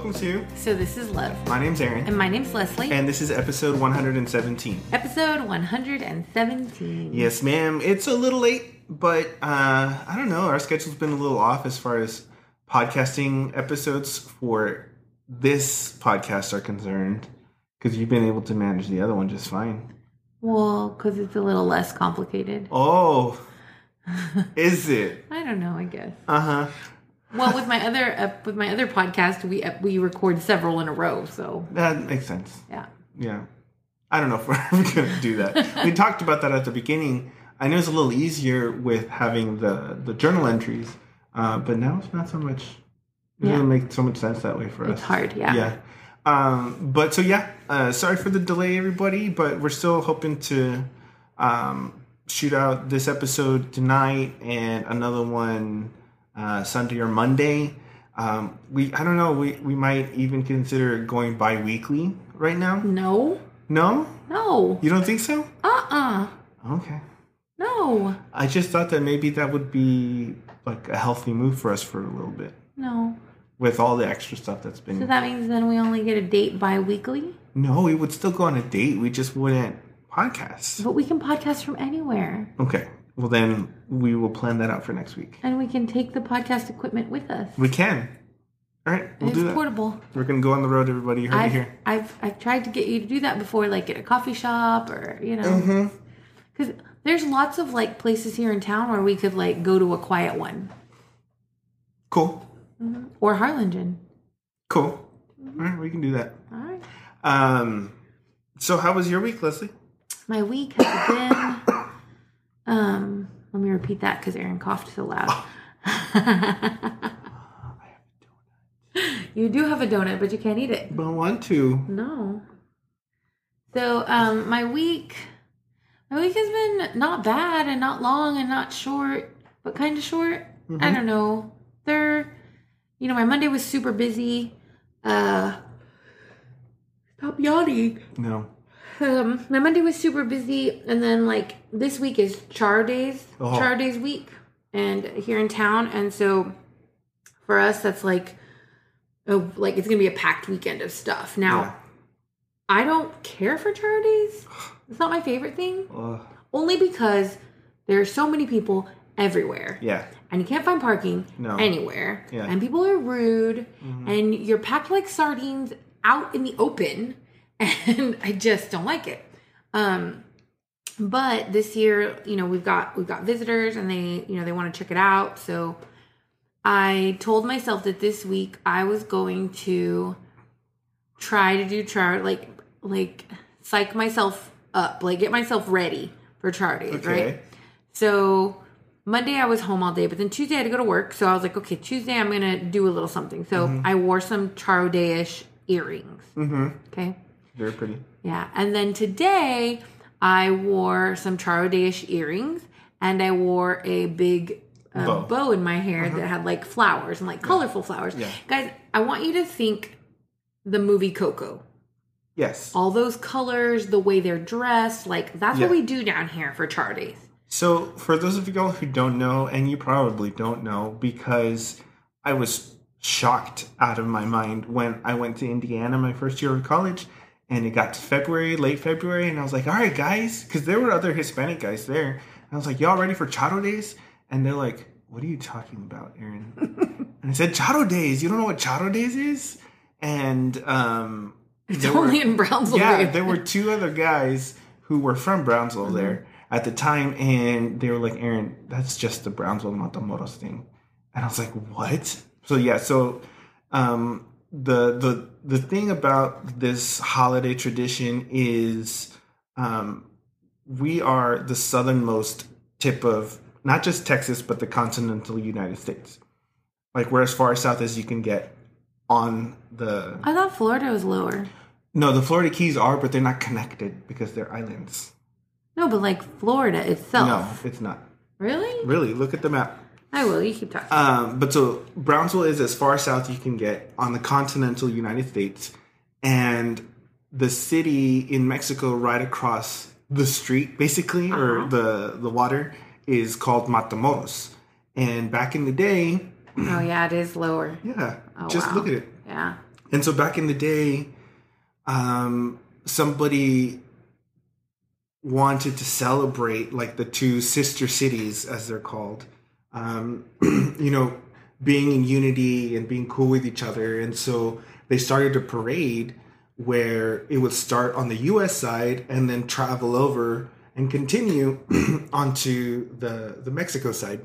welcome to So This Is Love. My name's Aaron. And my name's Leslie. And this is episode 117. Episode 117. Yes, ma'am. It's a little late, but I don't know. Our schedule's been a little off as far as podcasting episodes for this podcast are concerned. Because you've been able to manage the other one just fine. Well, because it's a little less complicated. Oh, is it? I don't know, I guess. Uh-huh. Well, with my other podcast, we record several in a row, so That makes sense. yeah. Yeah. I don't know if we're ever going to do that. We talked about that at the beginning. I know it's a little easier with having the journal entries, but now it's not so much. It doesn't make so much sense that way for us. It's hard, yeah. Yeah. Sorry for the delay, everybody, but we're still hoping to shoot out this episode tonight and another one Sunday or Monday. I don't know. We might even consider going bi-weekly right now. No. No? No. You don't think so? Okay. No. I just thought that maybe that would be like a healthy move for us for a little bit. No. With all the extra stuff that's been... So that means then we only get a date bi-weekly? No, we would still go on a date. We just wouldn't podcast. But we can podcast from anywhere. Okay. Well, then we will plan that out for next week. And we can take the podcast equipment with us. We can. All right, we'll do that. It's portable. We're going to go on the road, everybody. You heard it here. I've tried to get you to do that before, like at a coffee shop or, you know. Mm-hmm. Because there's lots of, like, places here in town where we could, like, go to a quiet one. Cool. Mm-hmm. Or Harlingen. Cool. Mm-hmm. All right, we can do that. All right. So how was your week, Leslie? My week has been... let me repeat that because Aaron coughed so loud. You do have a donut, but you can't eat it. Don't want to. No. So, my week has been not bad and not long and not short, but kind of short. Mm-hmm. I don't know. My Monday was super busy. Stop yawning. No. My Monday was super busy, and then like this week is Char Days week, and here in town, and so for us that's like it's gonna be a packed weekend of stuff. Now, I don't care for Char Days. It's not my favorite thing, only because there are so many people everywhere. Yeah. And you can't find parking anywhere. Yeah. And people are rude, and you're packed like sardines out in the open. And I just don't like it. But this year, we've got visitors and they want to check it out. So I told myself that this week I was going to try to do char, like psych myself up, like get myself ready for Char Days, right? So Monday I was home all day, but then Tuesday I had to go to work. So I was like, okay, Tuesday I'm going to do a little something. So I wore some Char Day-ish earrings. Mm-hmm. Okay. Very pretty. Yeah. And then today I wore some Char Day-ish earrings and I wore a big bow in my hair that had like flowers and like colorful flowers. Yeah. Guys, I want you to think the movie Coco. Yes. All those colors, the way they're dressed, like that's what we do down here for Char Days. So for those of you all who don't know, and you probably don't know because I was shocked out of my mind when I went to Indiana my first year of college. And it got to late February, and I was like, all right, guys, because there were other Hispanic guys there. And I was like, y'all ready for Charo Days? And they're like, what are you talking about, Aaron? And I said, Charo Days. You don't know what Charo Days is? And it's only in Brownsville. Yeah, there were two other guys who were from Brownsville there at the time, and they were like, Aaron, that's just the Brownsville Matamoros thing. And I was like, what? So, yeah, the thing about this holiday tradition is we are the southernmost tip of not just Texas, but the continental United States. Like, we're as far south as you can get on the... I thought Florida was lower. No, the Florida Keys are, but they're not connected because they're islands. No, but like Florida itself. No, it's not. Really? Really, look at the map. I will. You keep talking. But so Brownsville is as far south you can get on the continental United States, and the city in Mexico right across the street, basically, or the water, is called Matamoros. And back in the day... Oh, yeah, it is lower. Yeah. Oh, just wow. look at it. Yeah. And so back in the day, somebody wanted to celebrate like the two sister cities, as they're called, being in unity and being cool with each other. And so they started a parade where it would start on the U.S. side and then travel over and continue onto the Mexico side.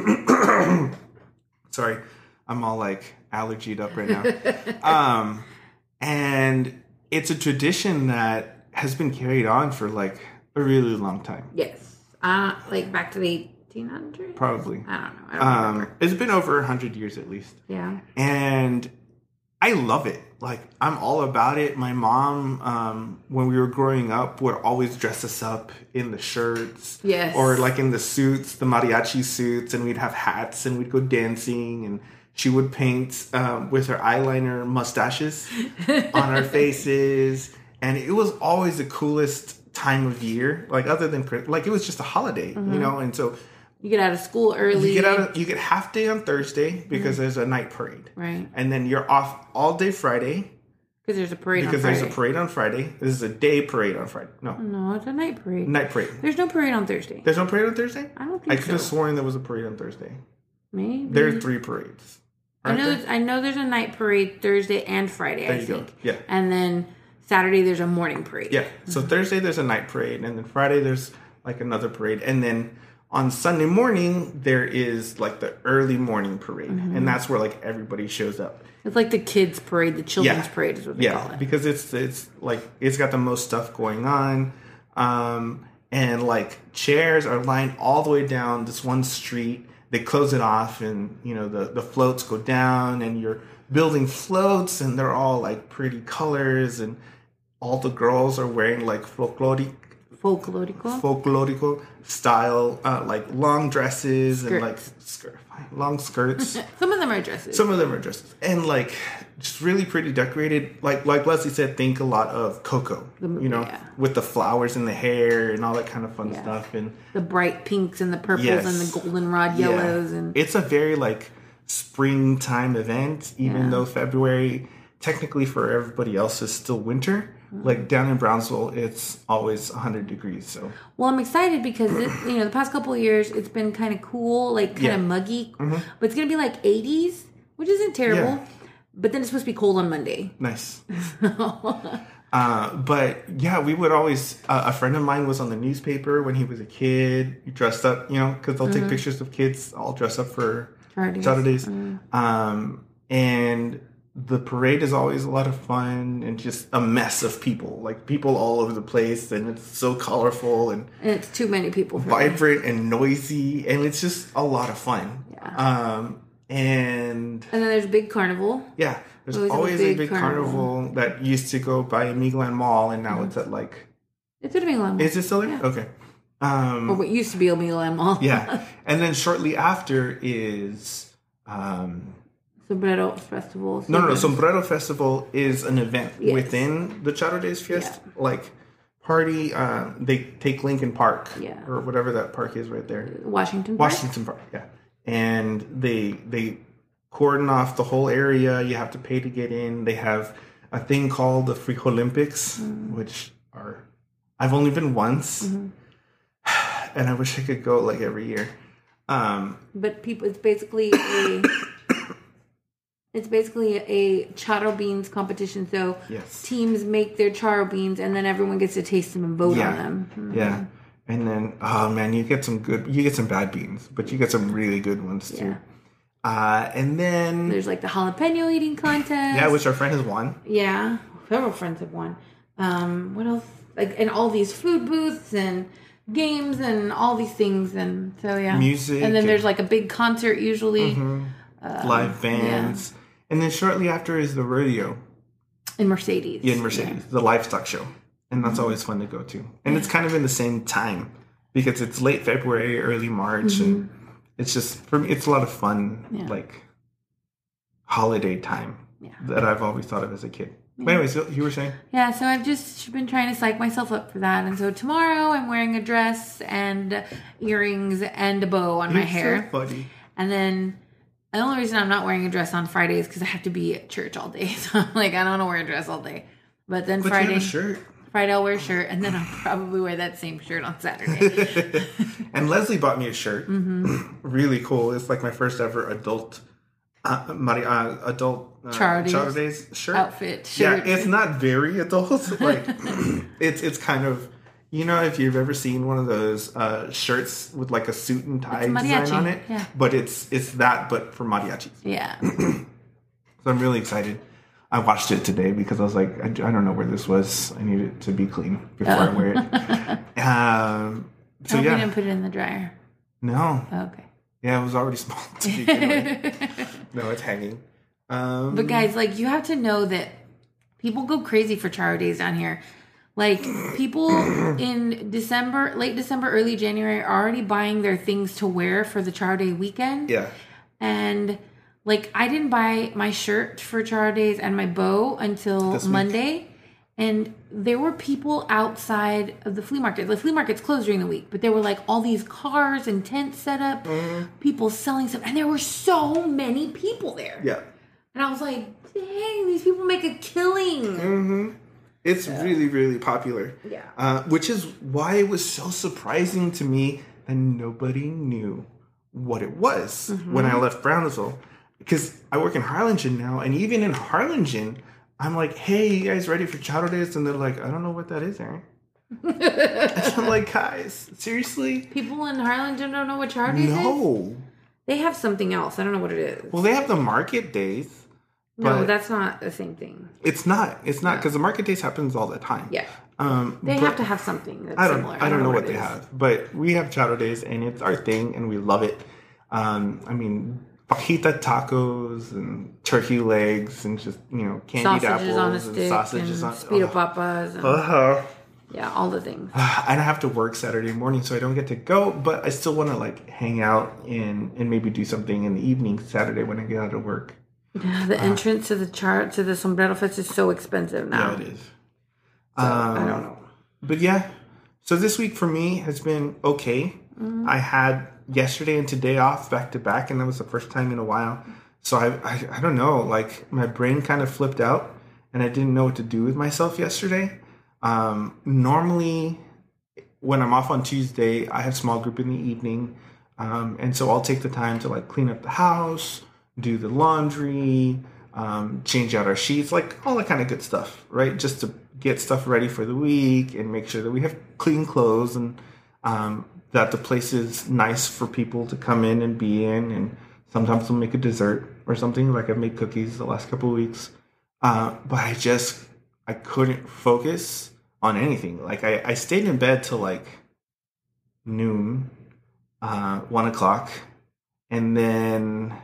Sorry, I'm all like allergied up right now. And it's a tradition that has been carried on for like a really long time. Yes. Like back to the 1800s? Probably. I don't know. I don't remember. It's been over 100 years at least. Yeah. And I love it. Like, I'm all about it. My mom, when we were growing up, would always dress us up in the shirts. Yes. Or like in the suits, the mariachi suits, and we'd have hats and we'd go dancing, and she would paint with her eyeliner mustaches on our faces. And it was always the coolest time of year. Like, other than, like, it was just a holiday, and so you get out of school early. You get half day on Thursday because there's a night parade. Right. And then you're off all day Friday. Because there's a parade Because there's a parade on Friday. This is a day parade on Friday. No, it's a night parade. Night parade. There's no parade on Thursday. There's no parade on Thursday? I don't think I could have sworn there was a parade on Thursday. Maybe. There are 3 parades. I know there's a night parade Thursday and Friday, I think. Go. Yeah. And then Saturday there's a morning parade. Yeah. So Thursday there's a night parade, and then Friday there's like another parade, and then on Sunday morning there is like the early morning parade, and that's where like everybody shows up. It's like the kids parade, the children's parade is what they call it. Because it's like it's got the most stuff going on, and like chairs are lined all the way down this one street. They close it off, and the floats go down, and you're building floats, and they're all like pretty colors, and all the girls are wearing like folklorico style, like long dresses and like long skirts. Some of them are dresses. And like just really pretty decorated. Like Leslie said, think a lot of Coco, with the flowers in the hair and all that kind of fun stuff, and the bright pinks and the purples and the goldenrod yellows, and it's a very like springtime event, even though February technically for everybody else is still winter. Like down in Brownsville, it's always 100 degrees. So, well, I'm excited because the past couple of years it's been kind of cool, like kind of muggy, but it's gonna be like 80s, which isn't terrible. Yeah. But then it's supposed to be cold on Monday. Nice. But yeah, we would always. A friend of mine was on the newspaper when he was a kid. He dressed up, because they'll take pictures of kids all dressed up for Saturdays. And the parade is always a lot of fun and just a mess of people, like people all over the place, and it's so colorful and it's too many people, vibrant and noisy, and it's just a lot of fun. Yeah. And then there's a big carnival. Yeah, there's always a big carnival that used to go by Miguelan Mall, and now it's at like it's at Miguelan Mall. Is it still there? Yeah. Okay. Or what used to be a Miguelan Mall. Yeah, and then shortly after is. Sombrero Festival. No. Sombrero Festival is an event within the Charro Days Fiesta. Yeah. Like, party, they take Lincoln Park. Yeah. Or whatever that park is right there. Washington Park, yeah. And they cordon off the whole area. You have to pay to get in. They have a thing called the Frijol Olympics, which are... I've only been once. And I wish I could go, like, every year. But it's basically a... It's basically a charro beans competition. So teams make their charro beans, and then everyone gets to taste them and vote on them. Mm-hmm. Yeah, and then you get some bad beans, but you get some really good ones too. Yeah. And then there's like the jalapeno eating contest. Yeah, which our friend has won. Yeah, several friends have won. What else? Like, and all these food booths and games and all these things, and so music. And then there's like a big concert usually. Live bands. Yeah. And then shortly after is the rodeo. In Mercedes. Yeah, in Mercedes. The livestock show. And that's always fun to go to. And it's kind of in the same time. Because it's late February, early March. And it's just, for me, it's a lot of fun, like, holiday time that I've always thought of as a kid. But anyways, you were saying? Yeah, so I've just been trying to psych myself up for that. And so tomorrow I'm wearing a dress and earrings and a bow on my hair. So funny. And then... The only reason I'm not wearing a dress on Friday is because I have to be at church all day. So I'm like, I don't want to wear a dress all day. But then But you have a shirt. Friday I'll wear a shirt, and then I'll probably wear that same shirt on Saturday. And Leslie bought me a shirt. Really cool. It's like my first ever adult Charo Days shirt. Outfit shirt. Yeah, it's not very adult. Like it's kind of, you know, if you've ever seen one of those shirts with like a suit and tie design on it. Yeah. But it's that, but for mariachis. Yeah. So I'm really excited. I watched it today because I was like, I don't know where this was. I need it to be clean before I wear it. So you yeah. didn't put it in the dryer. No. Okay. Yeah, it was already small to begin with. No, it's hanging. But guys, like, you have to know that people go crazy for Charo Days down here. Like, people in December, late December, early January are already buying their things to wear for the Charo Day weekend. Yeah. And, like, I didn't buy my shirt for Charo Days and my bow until Monday. And there were people outside of the flea market. The flea market's closed during the week, but there were like all these cars and tents set up, people selling stuff, and there were so many people there. Yeah. And I was like, dang, these people make a killing. It's really, really popular. Yeah. Which is why it was so surprising to me that nobody knew what it was when I left Brownsville. Because I work in Harlingen now, and even in Harlingen, I'm like, hey, you guys ready for Charo Days? And they're like, I don't know what that is, Aaron. I'm like, guys, seriously? People in Harlingen don't know what Charo Days is? No. They have something else. I don't know what it is. Well, they have the market days. No, that's not the same thing. It's not. It's not, because the market days happens all the time. Yeah. They have to have something that's similar. I don't know what they have. But we have Charo Days, and it's our thing, and we love it. I mean, fajita tacos and turkey legs and just, you know, candied sausages apples on a stick and sausages and on speedo papas and yeah, all the things. And I have to work Saturday morning, so I don't get to go, but I still want to like hang out and maybe do something in the evening Saturday when I get out of work. Yeah, the entrance to the Sombrero Fest is so expensive now. Yeah, it is. So, I don't know. But yeah, so this week for me has been okay. I had yesterday and today off back to back, and that was the first time in a while. So I don't know, like my brain kind of flipped out, and I didn't know what to do with myself yesterday. Normally, when I'm off on Tuesday, I have small group in the evening, and so I'll take the time to like clean up the house, do the laundry, change out our sheets, like all that kind of good stuff, right? Just to get stuff ready for the week and make sure that we have clean clothes and that the place is nice for people to come in and be in. And sometimes we'll make a dessert or something, like I've made cookies the last couple of weeks. But I couldn't focus on anything. Like I stayed in bed till like noon, 1 o'clock. And then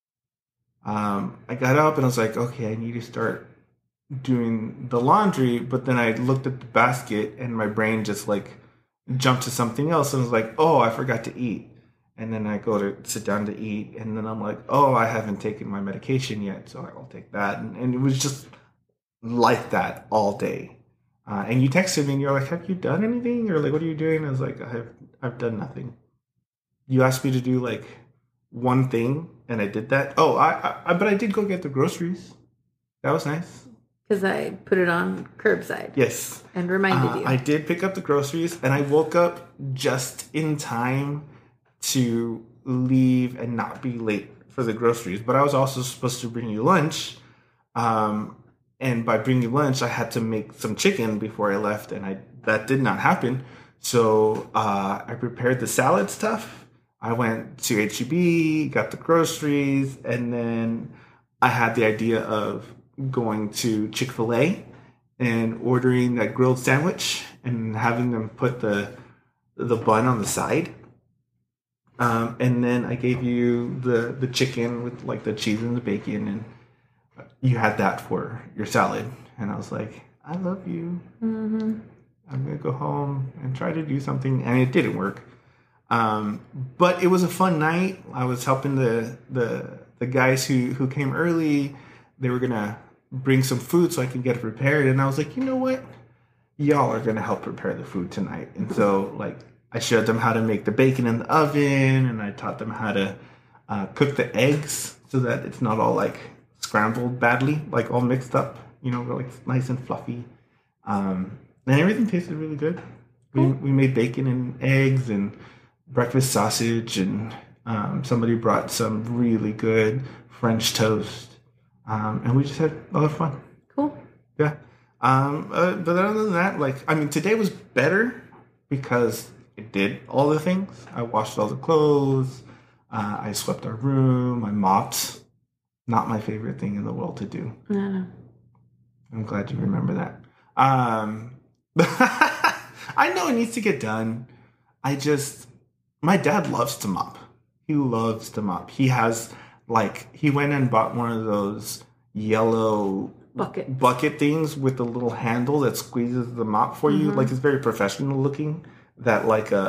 I got up and I was like, okay, I need to start doing the laundry. But then I looked at the basket and my brain just like jumped to something else and was like, oh, I forgot to eat. And then I go to sit down to eat, and then I'm like, oh, I haven't taken my medication yet, so I'll take that. And it was just like that all day. And you texted me and you're like, have you done anything? Or like, what are you doing? I was like, I've done nothing. You asked me to do like one thing, and I did that. Oh, but I did go get the groceries. That was nice. Because I put it on curbside. Yes. And reminded you. I did pick up the groceries, and I woke up just in time to leave and not be late for the groceries. But I was also supposed to bring you lunch. And by bringing you lunch, I had to make some chicken before I left, and that did not happen. So I prepared the salad stuff. I went to H-E-B, got the groceries, and then I had the idea of going to Chick-fil-A and ordering that grilled sandwich and having them put the bun on the side. And then I gave you the chicken with like the cheese and the bacon, and you had that for your salad. And I was like, I love you. Mm-hmm. I'm going to go home and try to do something. And it didn't work. But it was a fun night. I was helping the guys who came early. They were going to bring some food so I could get it prepared. And I was like, you know what? Y'all are going to help prepare the food tonight. And so like I showed them how to make the bacon in the oven, and I taught them how to cook the eggs so that it's not all like scrambled badly, like all mixed up. Like nice and fluffy. And everything tasted really good. We made bacon and eggs and breakfast sausage, and somebody brought some really good French toast. And we just had a lot of fun. Cool. Yeah. But other than that, today was better because it did all the things. I washed all the clothes. I swept our room. I mopped. Not my favorite thing in the world to do. No. I'm glad you remember that. I know it needs to get done. My dad loves to mop. He loves to mop. He has, he went and bought one of those yellow bucket things with the little handle that squeezes the mop for you. Like, it's very professional looking. That,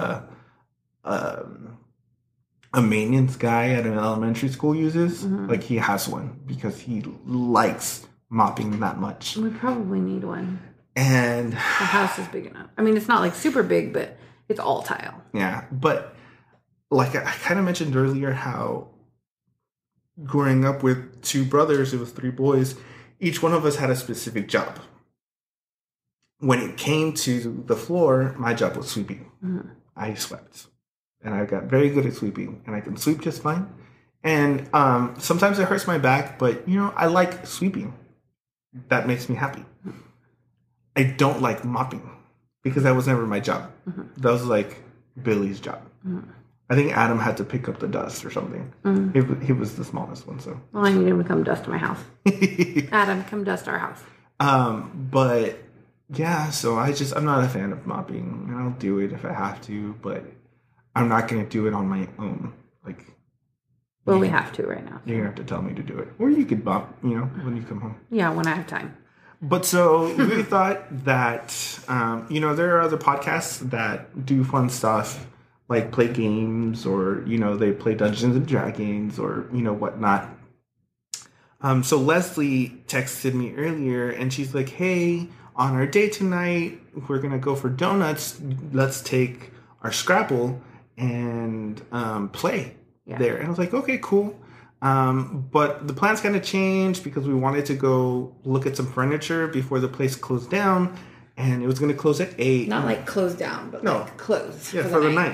a maintenance guy at an elementary school uses. Like, he has one because he likes mopping that much. We probably need one. And the house is big enough. I mean, it's not super big, but it's all tile. Yeah, but I kind of mentioned earlier how growing up with two brothers, it was 3 boys, each one of us had a specific job. When it came to the floor, my job was sweeping. I swept. And I got very good at sweeping, and I can sweep just fine. And sometimes it hurts my back, but, I like sweeping. That makes me happy. I don't like mopping because that was never my job. That was Billy's job. I think Adam had to pick up the dust or something. He was the smallest one, so. Well, I need him to come dust my house. Adam, come dust our house. But yeah, so I'm not a fan of mopping. I'll do it if I have to, but I'm not going to do it on my own. Well, we have to right now. You're going to have to tell me to do it. Or you could mop, when you come home. Yeah, when I have time. But so we thought that, there are other podcasts that do fun stuff, like play games or, they play Dungeons and Dragons or, whatnot. So Leslie texted me earlier and she's like, hey, on our date tonight, we're going to go for donuts. Let's take our Scrabble and play there. And I was like, okay, cool. But the plans kind of changed because we wanted to go look at some furniture before the place closed down, and it was going to close at 8. Not close down, but close. Yeah, for the night.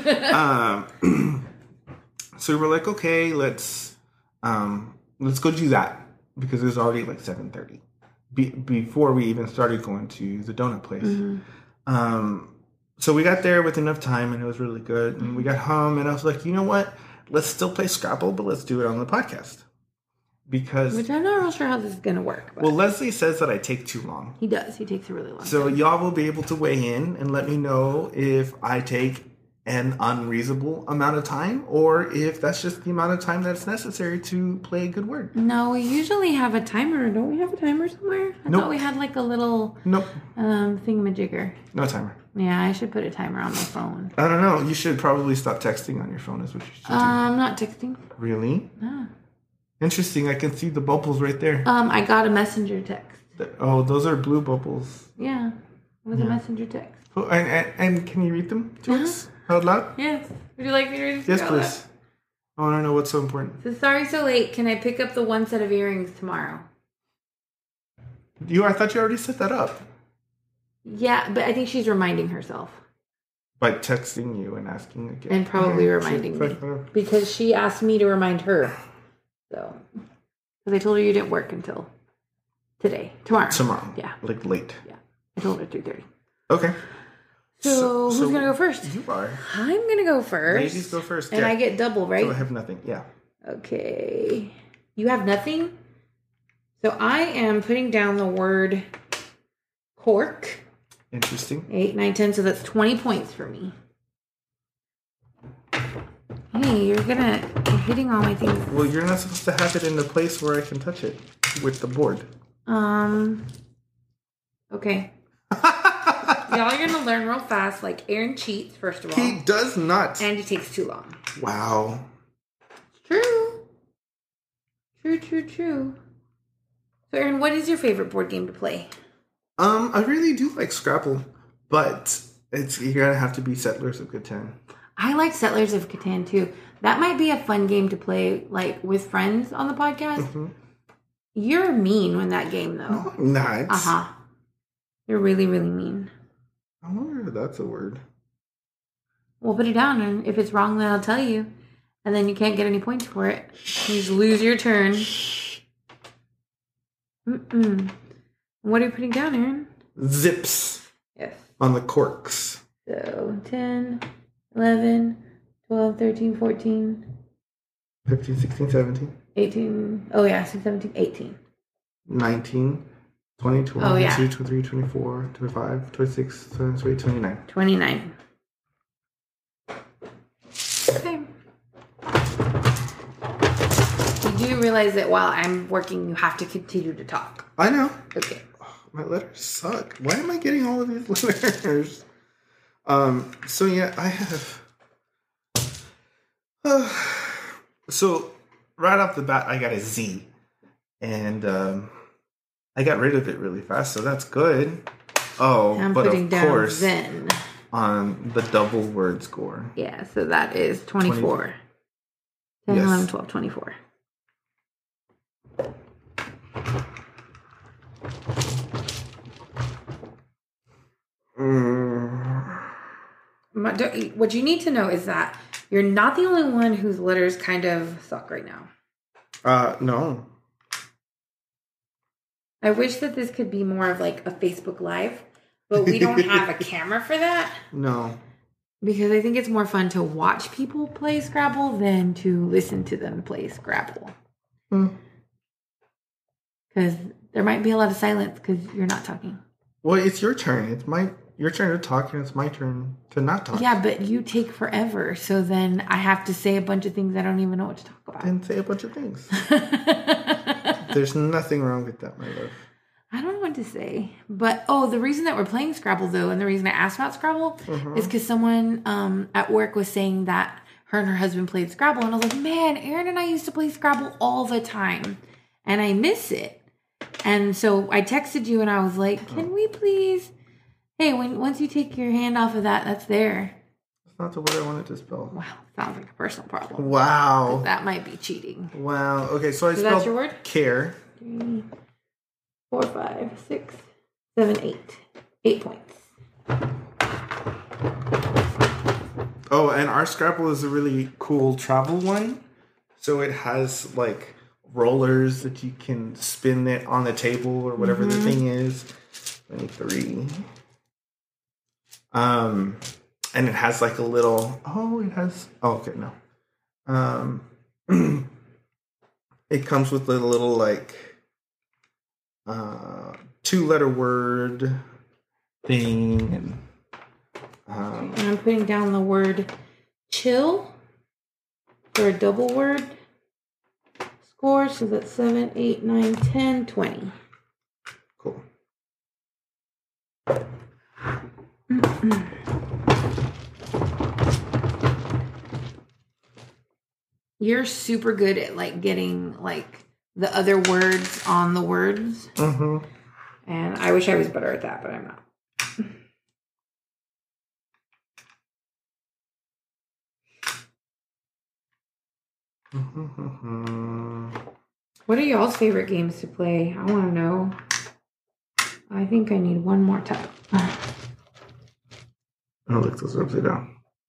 So we were like, okay, let's go do that because it was already 7:30 before we even started going to the donut place. So we got there with enough time, and it was really good. And we got home, and I was like, you know what? Let's still play Scrabble, but let's do it on the podcast. Which I'm not real sure how this is going to work. But. Well, Leslie says that I take too long. He does. He takes a really long time. So y'all will be able to weigh in and let me know if I take an unreasonable amount of time or if that's just the amount of time that's necessary to play a good word. No, we usually have a timer. Don't we have a timer somewhere? I thought we had a little thingamajigger. No timer. Yeah, I should put a timer on my phone. I don't know. You should probably stop texting on your phone is what you should do. I'm not texting. Really? No. Interesting. I can see the bubbles right there. I got a messenger text. Oh, those are blue bubbles. Yeah. It was a messenger text. Oh, and can you read them to us out loud? Yes. Would you like me to read them? Yes, please. I want to know what's so important. So sorry so late. Can I pick up the one set of earrings tomorrow? I thought you already set that up. Yeah, but I think she's reminding herself. By texting you and asking again. And probably reminding me. Because she asked me to remind her. So, because I told her you didn't work until tomorrow. Yeah. Late. Yeah. I told her 3:30. Okay. So who's going to go first? You are. I'm going to go first. Ladies go first. And I get double, right? So I have nothing. Yeah. Okay. You have nothing? So I am putting down the word cork. Interesting. 8, 9, 10. So that's 20 points for me. Hey, you're hitting all my things. Well, you're not supposed to have it in the place where I can touch it with the board. Okay. Y'all are gonna learn real fast. Aaron cheats, first of all. He does not. And he takes too long. Wow. True. True. So, Aaron, what is your favorite board game to play? I really do like Scrabble, but you're gonna have to be Settlers of Catan. I like Settlers of Catan too. That might be a fun game to play like with friends on the podcast. Mm-hmm. You're mean when that game though. Nah, it's... You're really, really mean. I wonder if that's a word. We'll put it down, and if it's wrong, then I'll tell you. And then you can't get any points for it. You just lose your turn. What are you putting down, Aaron? Zips. Yes. On the corks. So 10, 11, 12, 13, 14. 15, 16, 17. 18. Oh, yeah, 16, 17, 18. 19, 20, 21, Oh, yeah. 22, 23, 24, 25, 26, 27, 29. 29. Okay. You do realize that while I'm working, you have to continue to talk. I know. Okay. Oh, my letters suck. Why am I getting all of these letters? So yeah, I have... so right off the bat, I got a Z. And I got rid of it really fast, so that's good. Oh, I'm but putting of down course, Zen. on the double word score. Yeah, so that is 24. 10, Yes. 11, 12, 24. What you need to know is that you're not the only one whose letters kind of suck right now. No. I wish that this could be more of like a Facebook Live, but we don't have a camera for that. No. Because I think it's more fun to watch people play Scrabble than to listen to them play Scrabble. Because there might be a lot of silence because you're not talking. Well, it's your turn. It's your turn to talk, and it's my turn to not talk. Yeah, but you take forever. So then I have to say a bunch of things I don't even know what to talk about. And say a bunch of things. There's nothing wrong with that, my love. I don't know what to say. But, the reason that we're playing Scrabble, though, and the reason I asked about Scrabble is because someone at work was saying that her and her husband played Scrabble. And I was like, man, Aaron and I used to play Scrabble all the time. And I miss it. And so I texted you and I was like, can we please... Hey, once you take your hand off of that, that's there. That's not the word I wanted to spell. Wow, sounds like a personal problem. Wow. That might be cheating. Wow. Okay, so I spelled that's your word? Care. 3, 4, 5, 6, 7, 8. 8 points. Oh, and our Scrabble is a really cool travel one. So it has like rollers that you can spin it on the table or whatever the thing is. 23. And it has like a little... okay, no. It comes with a little like 2-letter word thing. And I'm putting down the word chill for a double word score. So that's 7, 8, 9, 10, 20. Cool. You're super good at like getting like the other words on the words. Mm-hmm. And I wish I was better at that, but I'm not. What are y'all's favorite games to play? I want to know. I think I need one more time. Oh, look, those are upside down.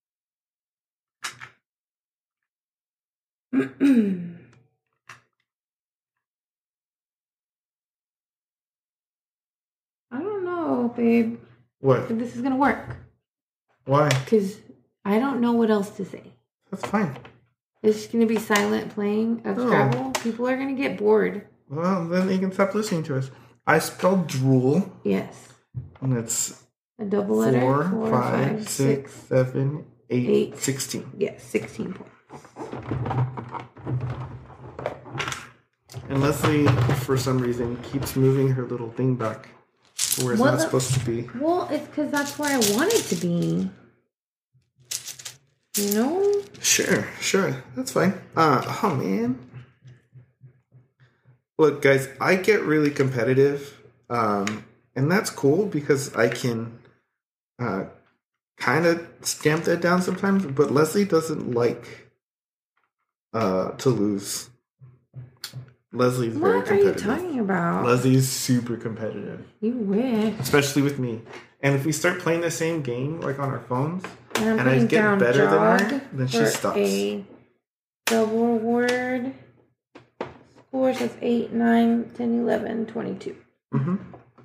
I don't know, babe. What? If this is going to work. Why? Because I don't know what else to say. That's fine. It's just going to be silent playing of Scrabble. People are going to get bored. Well, then you can stop listening to us. I spelled drool. Yes. And it's a double letter. 4, 5, 6, 7, 8, 16. Yes, 16 points. And Leslie, for some reason, keeps moving her little thing back where it's not supposed to be. Well, it's because that's where I want it to be. You know? Sure. That's fine. Oh, man. Look, guys, I get really competitive. And that's cool because I can kind of stamp that down sometimes, but Leslie doesn't like to lose. Leslie's very competitive. What are you talking about? Leslie's super competitive. You wish. Especially with me. And if we start playing the same game, like on our phones, and I get better than her, then she for stops. A double word score, so that's 8, 9, 10, 11, 22. Mm-hmm.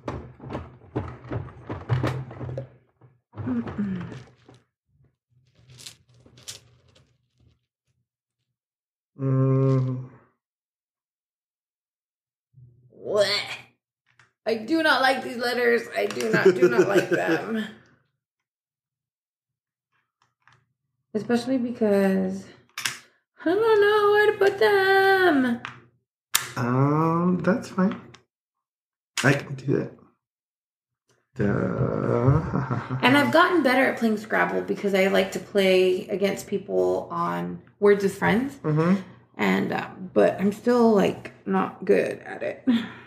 What? I do not like these letters. I do not like them. Especially because I don't know where to put them. That's fine. I can do that. And I've gotten better at playing Scrabble because I like to play against people on Words with Friends. Mm-hmm. And but I'm still like not good at it.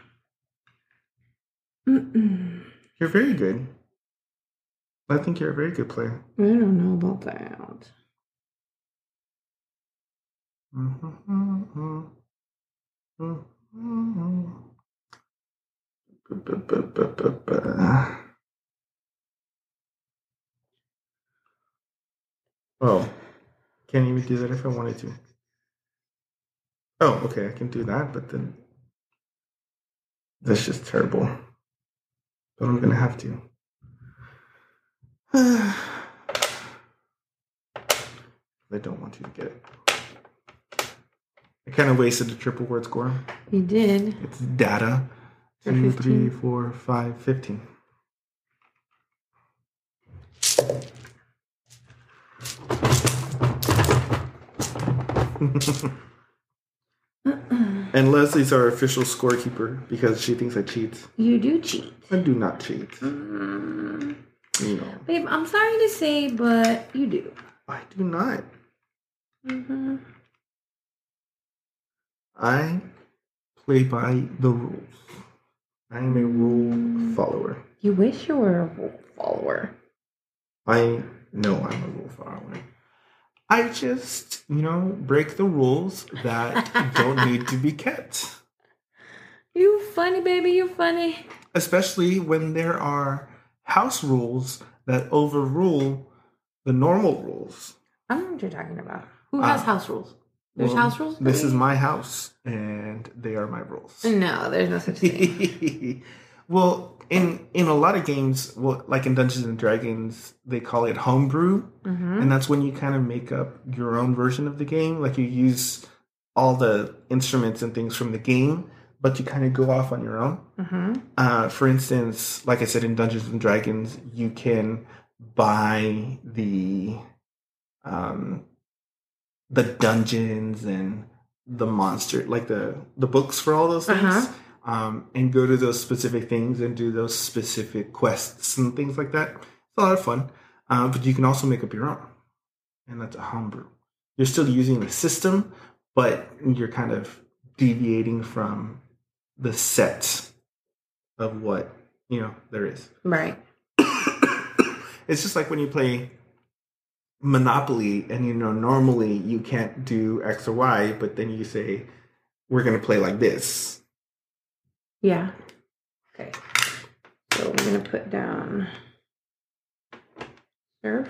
You're very good. I think you're a very good player. I don't know about that. Oh, can't even do that if I wanted to. Oh, okay, I can do that, but then that's just terrible. But I'm gonna have to. I don't want you to get it. I kind of wasted a triple word score. You did. It's data. 2, 3, 4, 5, 15. And Leslie's our official scorekeeper because she thinks I cheat. You do cheat. I do not cheat. You know. Babe, I'm sorry to say, but you do. I do not. Mm-hmm. I play by the rules. I am a rule follower. You wish you were a rule follower. I know I'm a rule follower. I just, break the rules that don't need to be kept. You funny, baby. You funny. Especially when there are house rules that overrule the normal rules. I don't know what you're talking about. Who has house rules? There's house rules? This is my house, and they are my rules. No, there's no such thing. Well, in a lot of games, like in Dungeons and Dragons, they call it homebrew, and that's when you kind of make up your own version of the game. Like you use all the instruments and things from the game, but you kind of go off on your own. For instance, like I said, in Dungeons and Dragons, you can buy the dungeons and the monster, like the books for all those things. And go to those specific things and do those specific quests and things like that. It's a lot of fun. But you can also make up your own. And that's a homebrew. You're still using the system, but you're kind of deviating from the set of what, there is. Right. It's just like when you play Monopoly and, normally you can't do X or Y, but then you say, we're going to play like this. Yeah. Okay. So we're going to put down surf.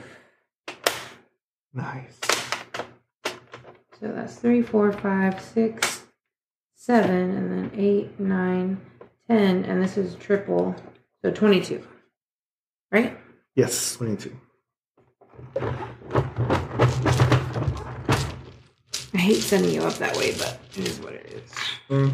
Nice. So that's 3, 4, 5, 6, 7, and then 8, 9, 10, and this is triple. So 22. Right? Yes, 22. I hate sending you up that way, but it is what it is.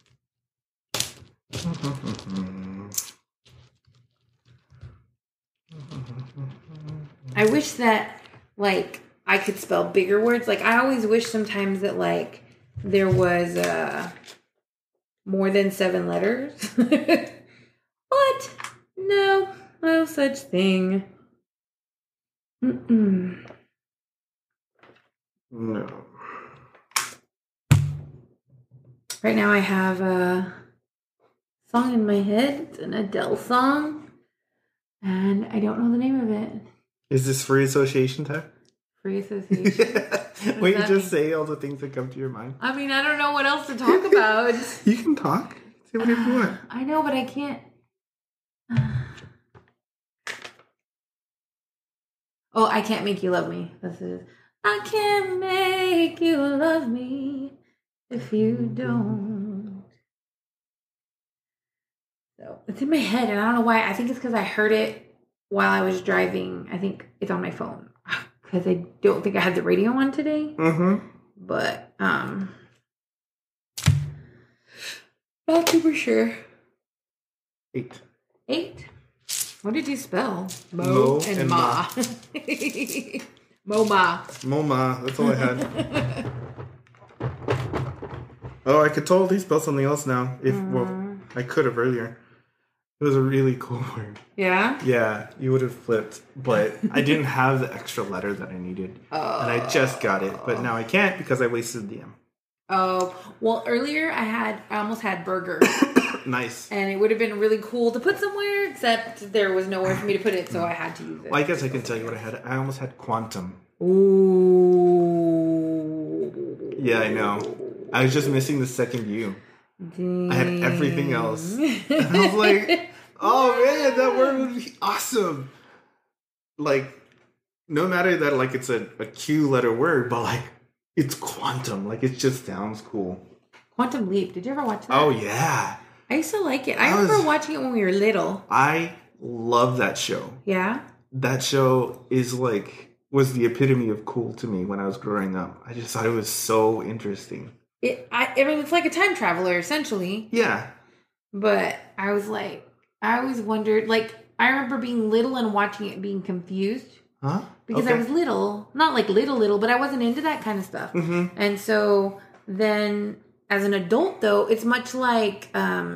I wish that, I could spell bigger words. I always wish sometimes that, there was more than 7 letters. But no such thing. No. Right now I have a song in my head. It's an Adele song. And I don't know the name of it. Is this free association time? Free association? Wait, you just mean? say all the things that come to your mind. I mean, I don't know what else to talk about. You can talk. Say whatever you want. I know, but I can't. Oh, I can't make you love me. This is. I can't make you love me if you don't. So it's in my head, and I don't know why. I think it's because I heard it while I was driving. I think it's on my phone because I don't think I had the radio on today. Mm-hmm. But not super sure. 8. 8. What did you spell? Mo and and Ma. Mo-ma. Moma. That's all I had. Oh, I could totally spell something else now. Well, I could have earlier. It was a really cool word. Yeah? Yeah, you would have flipped. But I didn't have the extra letter that I needed. And I just got it. But now I can't because I wasted the M. Oh, well, earlier I almost had burger. Nice. And it would have been really cool to put somewhere, except there was nowhere for me to put it, so I had to use it. Well, I guess I can tell you what I had. I almost had quantum. Ooh. Yeah, I know. I was just missing the second U. Dang. I had everything else. And I was like, oh man, that word would be awesome. Like, no matter that, like, it's a Q letter word, but like, it's quantum. Like, it just sounds cool. Quantum Leap. Did you ever watch that? Oh, yeah. I used to like it. I remember watching it when we were little. I love that show. Yeah? That show was the epitome of cool to me when I was growing up. I just thought it was so interesting. I mean, it's like a time traveler, essentially. Yeah. But I was like, I always wondered, like, I remember being little and watching it being confused. Huh? Because I was little. Not like little, but I wasn't into that kind of stuff. Mm-hmm. And so then as an adult, though, it's much like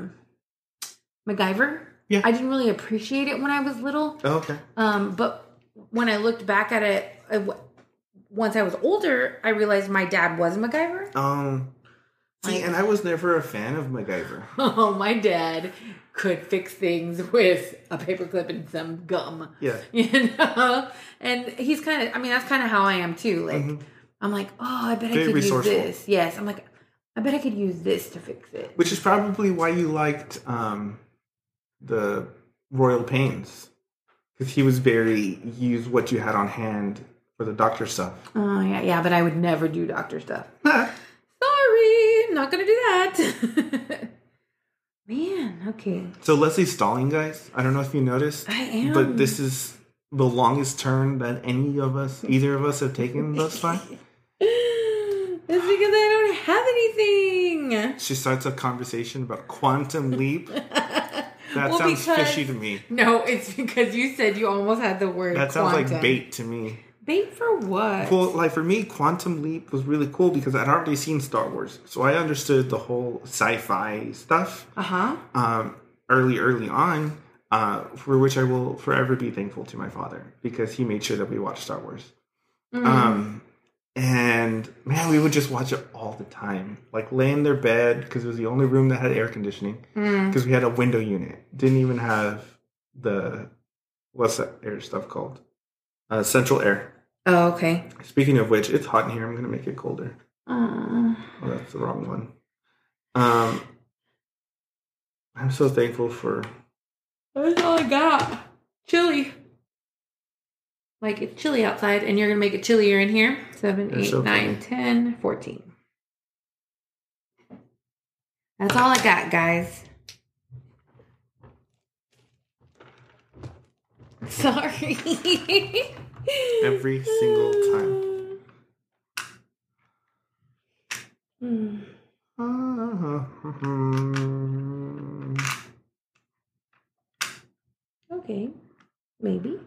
MacGyver. Yeah. I didn't really appreciate it when I was little. Oh, okay. But when I looked back at it, once I was older, I realized my dad was MacGyver. See, and I was never a fan of MacGyver. Oh, my dad could fix things with a paperclip and some gum. Yeah. You know? And he's kind of, I mean, that's kind of how I am too. Like, I'm like, oh, I bet I could resourceful. use this. Yes. I'm like, I bet I could use this to fix it. Which is probably why you liked the Royal Pains. Because he was use what you had on hand for the doctor stuff. Oh, yeah, but I would never do doctor stuff. Sorry, I'm not going to do that. Man, okay. So Leslie's stalling, guys. I don't know if you noticed. I am. But this is the longest turn that either of us have taken thus far. It's because I don't have anything. She starts a conversation about quantum leap. That sounds fishy to me. No, it's because you said you almost had the word That sounds like bait to me. Bait for what? Well, like for me, Quantum Leap was really cool because I'd already seen Star Wars. So I understood the whole sci-fi stuff. Early on, for which I will forever be thankful to my father because he made sure that we watched Star Wars. And man, we would just watch it all the time. Like lay in their bed because it was the only room that had air conditioning because we had a window unit. Didn't even have what's that air stuff called? Central air. Oh, okay. Speaking of which, it's hot in here. I'm going to make it colder. Oh, that's the wrong one. I'm so thankful for... That's all I got. Chili. Like, it's chilly outside, and you're going to make it chillier in here. 7, 8, 9, 10, 14. That's all I got, guys. Sorry. Every single time. Okay. Maybe.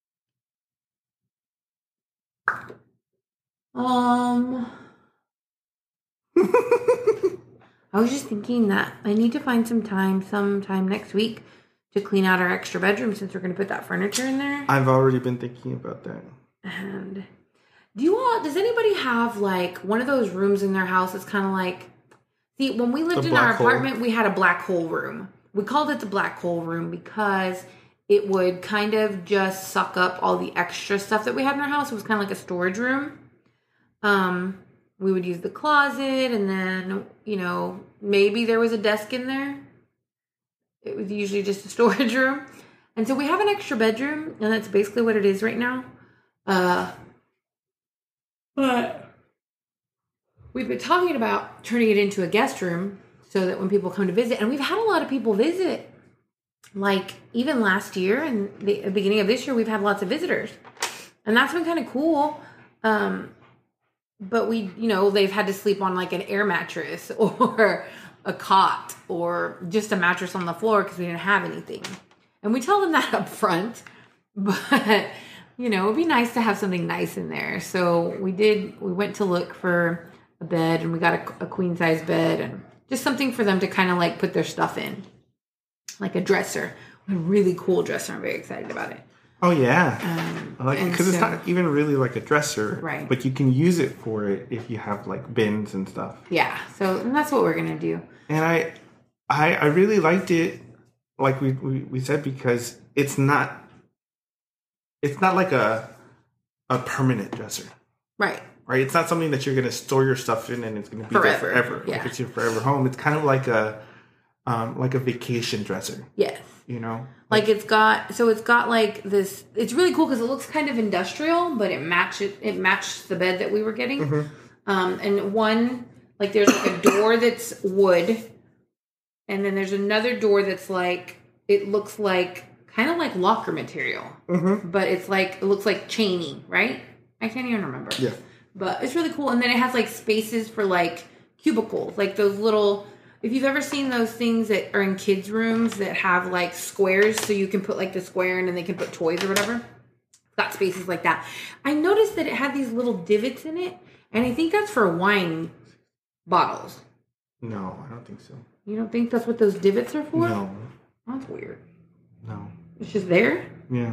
I was just thinking that I need to find sometime next week to clean out our extra bedroom since we're going to put that furniture in there. I've already been thinking about that. And does anybody have like one of those rooms in their house that's kind of like, see, when we lived in our apartment, we had a black hole room. We called it the black hole room because it would kind of just suck up all the extra stuff that we had in our house. It was kind of like a storage room. We would use the closet, and then, maybe there was a desk in there. It was usually just a storage room. And so we have an extra bedroom, and that's basically what it is right now. But we've been talking about turning it into a guest room so that when people come to visit, and we've had a lot of people visit. Like, even last year and the beginning of this year, we've had lots of visitors. And that's been kind of cool. But they've had to sleep on like an air mattress or a cot or just a mattress on the floor because we didn't have anything. And we tell them that up front. But, it'd be nice to have something nice in there. So we went to look for a bed, and we got a queen size bed and just something for them to kind of like put their stuff in. Like a dresser. A really cool dresser. I'm very excited about it. Oh, yeah. Because it's not even really like a dresser. Right. But you can use it for it if you have like bins and stuff. Yeah. So that's what we're going to do. And I really liked it, like we said, because it's not like a permanent dresser. Right. Right. It's not something that you're going to store your stuff in and it's going to be there forever. Yeah. Like it's your forever home. It's kind of like a vacation dresser. Yes. Like it's got like this, it's really cool because it looks kind of industrial, but it matched the bed that we were getting. Mm-hmm. And one, like there's like a door that's wood, and then there's another door that's like, it looks like kind of like locker material, mm-hmm. but it looks like chainy, right? I can't even remember. Yeah. But it's really cool. And then it has like spaces for like cubicles, like those little, if you've ever seen those things that are in kids' rooms that have like squares, so you can put like the square in and they can put toys or whatever. It's got spaces like that. I noticed that it had these little divots in it, and I think that's for wine bottles. No, I don't think so. You don't think that's what those divots are for? No. That's weird. No. It's just there? Yeah.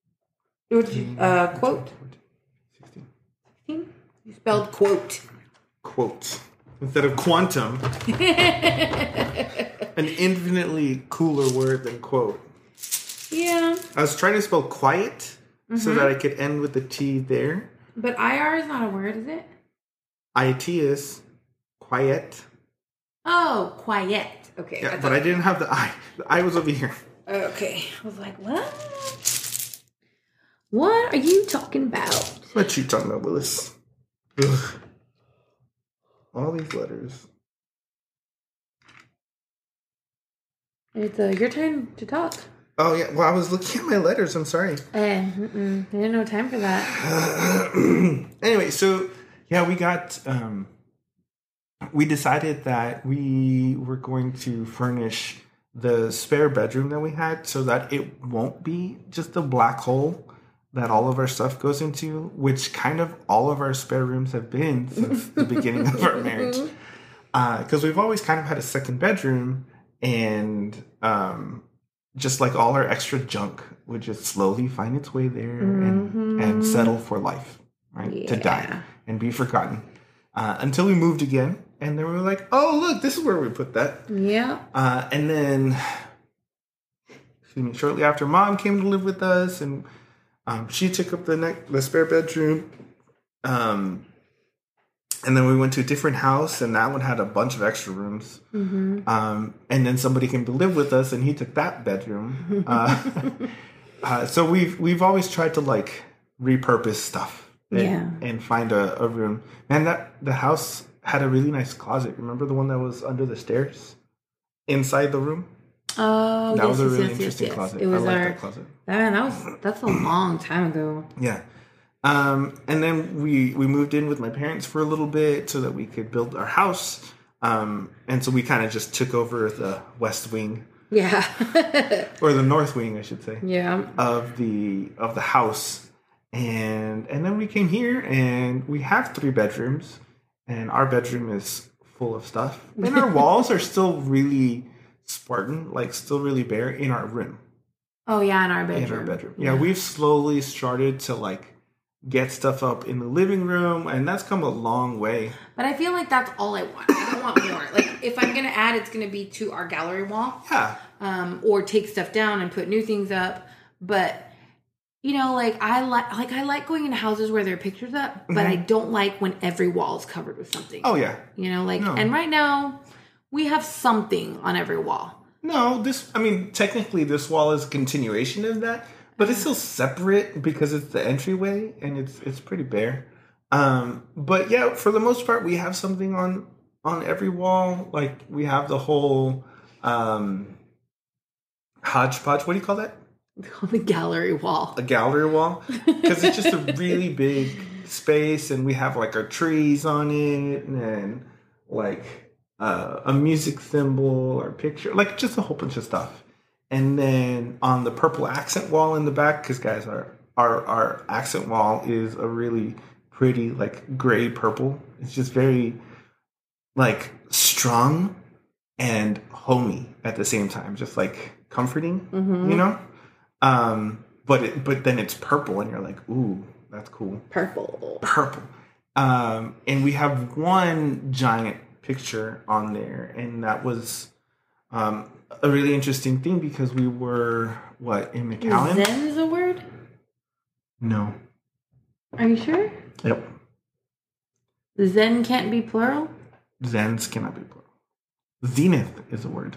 Quote? 16. 16? You spelled quote. Quote. Instead of quantum. An infinitely cooler word than quote. Yeah. I was trying to spell quiet so that I could end with the T there. But IR is not a word, is it? IT is quiet. Oh, quiet. Okay. Yeah, but I didn't have the I. The I was over here. Okay. I was like, what? What are you talking about? What you talking about, Willis? Ugh. All these letters. It's your time to talk. Oh, yeah. Well, I was looking at my letters. I'm sorry. I didn't have time for that. Anyway, so, yeah, we decided that we were going to furnish the spare bedroom that we had so that it won't be just a black hole that all of our stuff goes into, which kind of all of our spare rooms have been since the beginning of our marriage. Because we've always kind of had a second bedroom, and just like all our extra junk would just slowly find its way there and settle for life, right? Yeah. To die and be forgotten. Until we moved again, and then we were like, oh, look, this is where we put that. Yeah. And then, shortly after, Mom came to live with us, and she took up the spare bedroom. And then we went to a different house, and that one had a bunch of extra rooms. Mm-hmm. And then somebody came to live with us, and he took that bedroom. So we've always tried to like repurpose stuff and find a room. Man, the house had a really nice closet. Remember the one that was under the stairs inside the room? Oh, that was a really interesting closet. It was that closet. That's a long time ago. Yeah. And then we moved in with my parents for a little bit so that we could build our house. And so we kind of just took over the west wing. Yeah. Or the north wing, I should say. Yeah. Of the house. And then we came here, and we have 3 bedrooms, and our bedroom is full of stuff. And our walls are still really Spartan, like still really bare in our room. Oh yeah, in our bedroom. Yeah, we've slowly started to like get stuff up in the living room, and that's come a long way. But I feel like that's all I want. I don't want more. Like if I'm gonna add, it's gonna be to our gallery wall. Yeah. Or take stuff down and put new things up. But you know, I like going into houses where there are pictures up, but I don't like when every wall is covered with something. Oh yeah. You know, and right now we have something on every wall. No, technically this wall is a continuation of that, but it's still separate because it's the entryway and it's pretty bare. But yeah, for the most part, we have something on every wall. Like we have the whole hodgepodge. What do you call that? The gallery wall. A gallery wall, because it's just a really big space, and we have like our trees on it, and like a music symbol or picture, like just a whole bunch of stuff. And then on the purple accent wall in the back, because guys, our accent wall is a really pretty like gray purple. It's just very like strong and homey at the same time, just like comforting, you know. But then it's purple, and you're like, ooh, that's cool. Purple. And we have one giant picture on there, and that was a really interesting thing because we were in McAllen. Zen is a word? No. Are you sure? Yep. Zen can't be plural? Zens cannot be plural. Zenith is a word.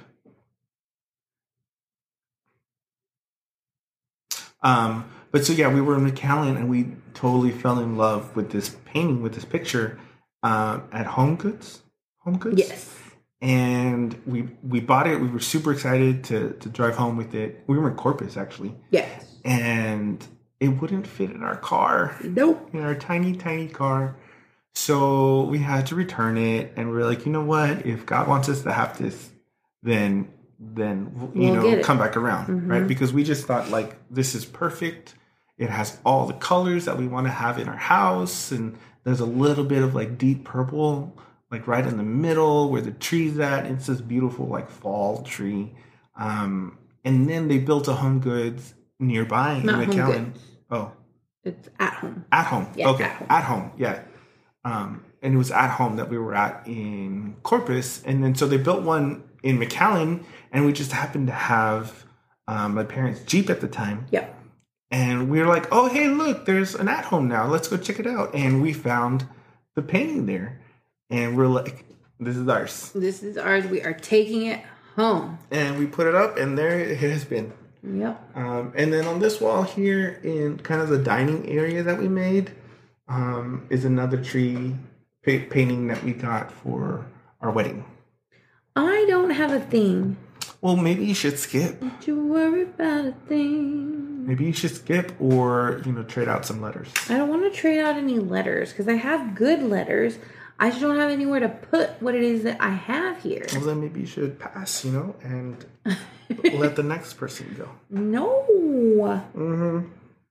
But so yeah, we were in McAllen, and we totally fell in love with this painting, with this picture, at Home Goods. Yes. And we bought it. We were super excited to drive home with it. We were in Corpus, actually. Yes. And it wouldn't fit in our car. Nope. In our tiny, tiny car. So we had to return it, and we're like, you know what? If God wants us to have this, then we'll come back around, right? Because we just thought like this is perfect. It has all the colors that we want to have in our house, and there's a little bit of like deep purple, like right in the middle where the tree's at. It's this beautiful like fall tree. And then they built a Home Goods nearby in McAllen. Oh, it's At Home. At Home. Yeah, okay, At Home. Yeah. And it was At Home that we were at in Corpus, and then so they built one in McAllen, and we just happened to have my parents' Jeep at the time. Yep. And we were like, oh, hey, look, there's an At Home now. Let's go check it out. And we found the painting there. And we're like, this is ours. This is ours. We are taking it home. And we put it up, and there it has been. Yep. And then on this wall here, in kind of the dining area that we made, is another tree painting that we got for our wedding. I don't have a thing. Well, maybe you should skip. Don't you worry about a thing. Maybe you should skip, or trade out some letters. I don't want to trade out any letters because I have good letters. I just don't have anywhere to put what it is that I have here. Well, then maybe you should pass, and let the next person go. No. Mm-hmm.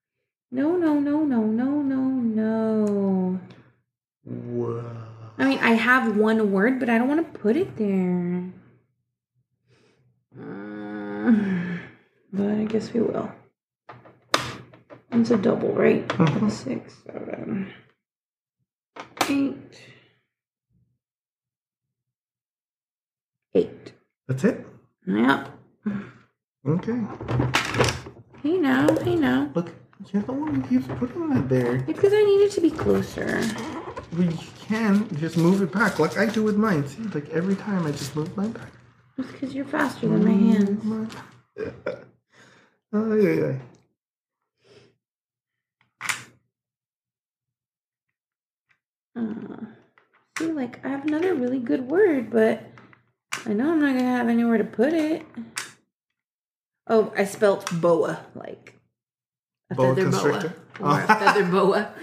No. Whoa. I mean, I have one word, but I don't want to put it there. But I guess we will. It's a double, right? 6, 7, 8. 8. That's it? Yep. Okay. Hey now. Look, you don't want to keep putting that there. It's because I need it to be closer. Well, you can just move it back like I do with mine. See, like every time I just move mine back. It's because you're faster than my hands. Oh, yeah. See, like, I have another really good word, but I know I'm not going to have anywhere to put it. Oh, I spelt boa, like a boa feather constrictor? boa. Or a feather boa.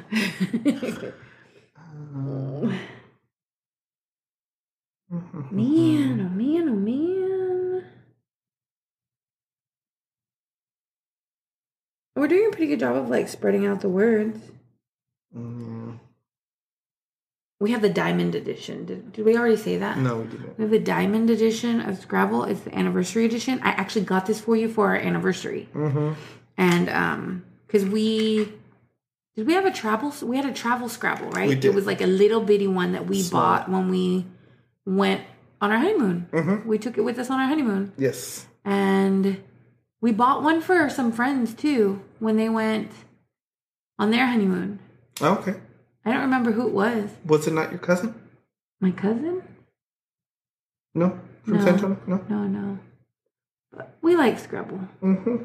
Man. We're doing a pretty good job of, like, spreading out the words. We have the Diamond Edition. Did we already say that? No, we didn't. We have the Diamond Edition of Scrabble. It's the anniversary edition. I actually got this for you for our anniversary. And because did we have a travel? We had a travel Scrabble, right? We did. It was like a little bitty one that we bought when we went on our honeymoon. We took it with us on our honeymoon. Yes. And We bought one for some friends too when they went on their honeymoon. Okay. I don't remember who it was. Was it not your cousin? My cousin? No? From No. Central? No? No. But we like Scrabble. Mm-hmm.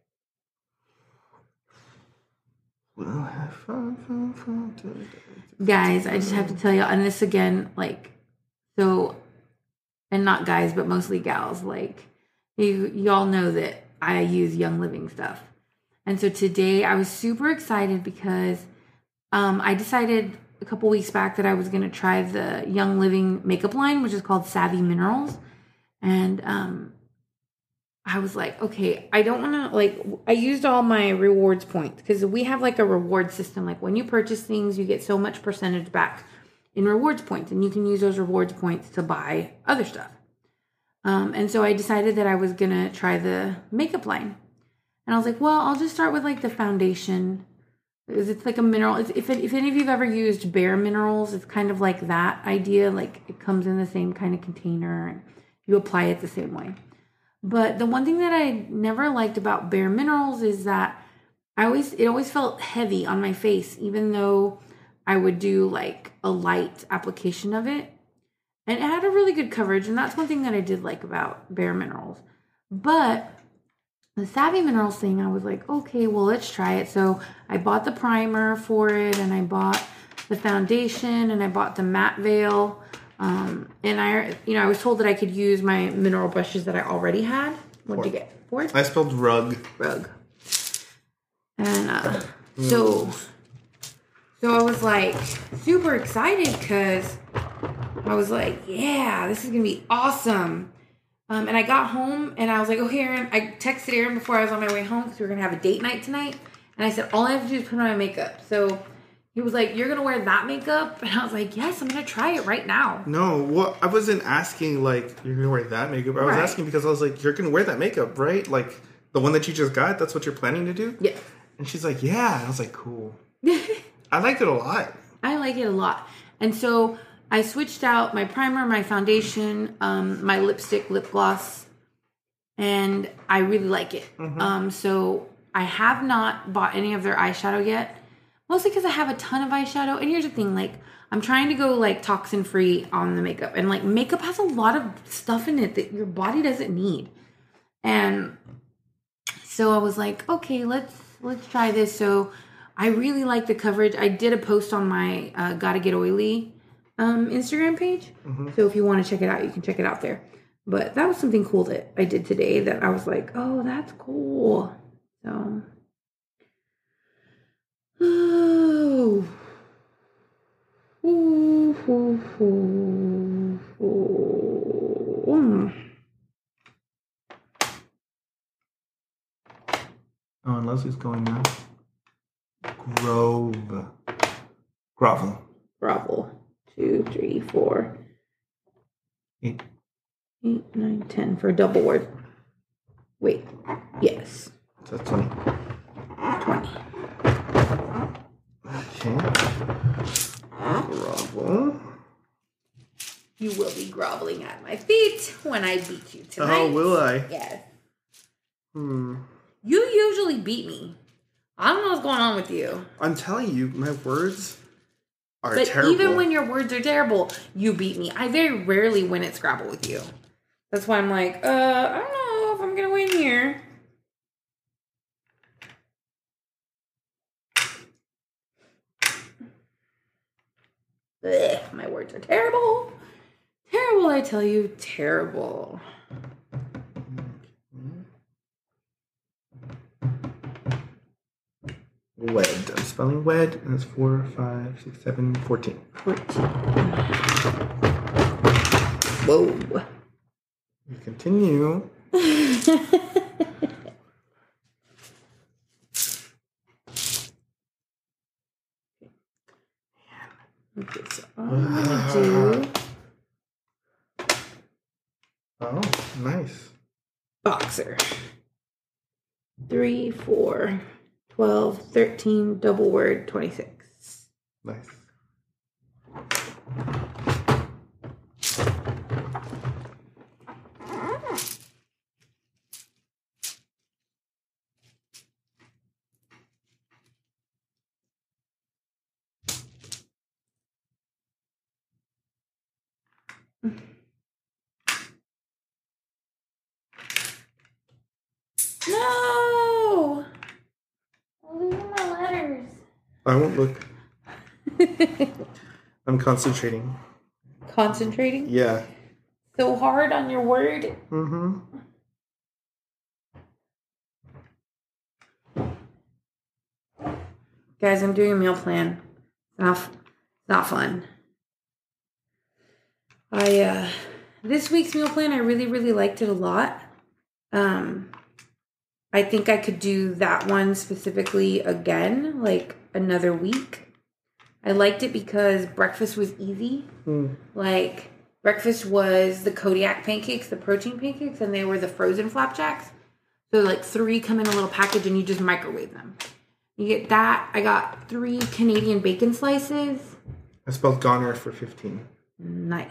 We'll have fun. Guys, I just have to tell you, and this again, like, so, and not guys, but mostly gals, like, y'all know that I use Young Living stuff. And so today I was super excited because I decided a couple weeks back that I was going to try the Young Living makeup line, which is called Savvy Minerals. And I was like, okay, I don't want to, like, I used all my rewards points because we have like a reward system. Like when you purchase things, you get so much percentage back in rewards points, and you can use those rewards points to buy other stuff. And so I decided that I was going to try the makeup line. And I was like, well, I'll just start with like the foundation. It's like a mineral. If any of you have ever used Bare Minerals, it's kind of like that idea. Like it comes in the same kind of container and you apply it the same way. But the one thing that I never liked about Bare Minerals is that it always felt heavy on my face, even though I would do like a light application of it. And it had a really good coverage, and that's one thing that I did like about Bare Minerals. But the Savvy Minerals thing, I was like, okay, well, let's try it. So I bought the primer for it, and I bought the foundation, and I bought the matte veil. And I was told that I could use my mineral brushes that I already had. What did you get for it? I spelled rug. Rug. And so I was like super excited because I was like, yeah, this is going to be awesome. And I got home and I was like, oh, Aaron, I texted Aaron before I was on my way home because we were going to have a date night tonight. And I said, all I have to do is put on my makeup. So he was like, you're going to wear that makeup? And I was like, yes, I'm going to try it right now. No, well, I wasn't asking like, you're going to wear that makeup. I was asking because I was like, you're going to wear that makeup, right? Like the one that you just got, that's what you're planning to do? Yeah. And she's like, yeah. And I was like, cool. I liked it a lot. I like it a lot. And so I switched out my primer, my foundation, my lipstick, lip gloss, and I really like it. Mm-hmm. So I have not bought any of their eyeshadow yet, mostly because I have a ton of eyeshadow. And here's the thing, like, I'm trying to go, like, toxin-free on the makeup. And, like, makeup has a lot of stuff in it that your body doesn't need. And so I was like, okay, let's try this. So I really like the coverage. I did a post on my Gotta Get Oily Instagram page. Mm-hmm. So if you want to check it out, you can check it out there. But that was something cool that I did today that I was like, oh, that's cool. So, oh. Oh, and Leslie's going now. Grovel. 2, 3, 4. 8. 8, 9, 10 for a double word. Wait. Yes. So that's 20. 20. Okay. Grovel. You will be groveling at my feet when I beat you tonight. Oh, will I? Yes. You usually beat me. I don't know what's going on with you. I'm telling you, my words are but terrible. Even when your words are terrible, you beat me. I very rarely win at Scrabble with you. That's why I'm like, I don't know if I'm going to win here. Ugh, my words are terrible. Terrible, I tell you. Terrible. Wed. I'm spelling wed, and it's 4, 5, 6, 7, 14. 14. Whoa. We continue. Okay, so all I'm going to do... Oh, nice. Boxer. 3, 4, 12, 13, double word, 26. Nice. No! I'm losing my letters. I won't look. I'm concentrating. Concentrating? Yeah. So hard on your word. Mm-hmm. Guys, I'm doing a meal plan. It's not fun. This week's meal plan, I really, really liked it a lot. I think I could do that one specifically again, like another week. I liked it because breakfast was easy. Like, breakfast was the Kodiak pancakes, the protein pancakes, and they were the frozen flapjacks. So, like, 3 come in a little package, and you just microwave them. You get that. I got 3 Canadian bacon slices. I spelled goner for 15. Nice.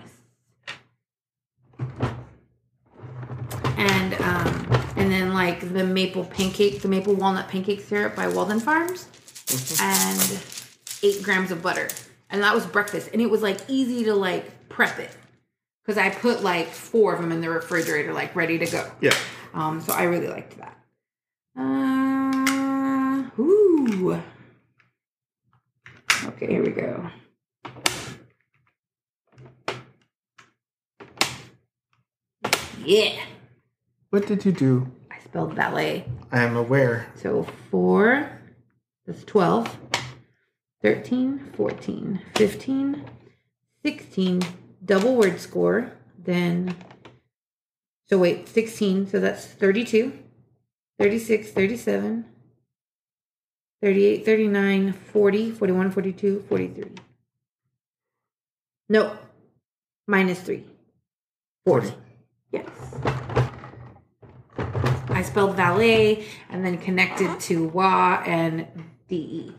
And then, like, the maple walnut pancake syrup by Walden Farms. And 8 grams of butter. And that was breakfast. And it was, like, easy to, like, prep it. Because I put, like, 4 of them in the refrigerator, like, ready to go. Yeah. So I really liked that. Ooh. Okay, here we go. Yeah. What did you do? I spelled valet. I am aware. So 4, that's 12, 13, 14, 15, 16, double word score, then, 16, so that's 32, 36, 37, 38, 39, 40, 41, 42, 43. No, minus 3. 40. Yes. I spelled valet and then connected to wa and de.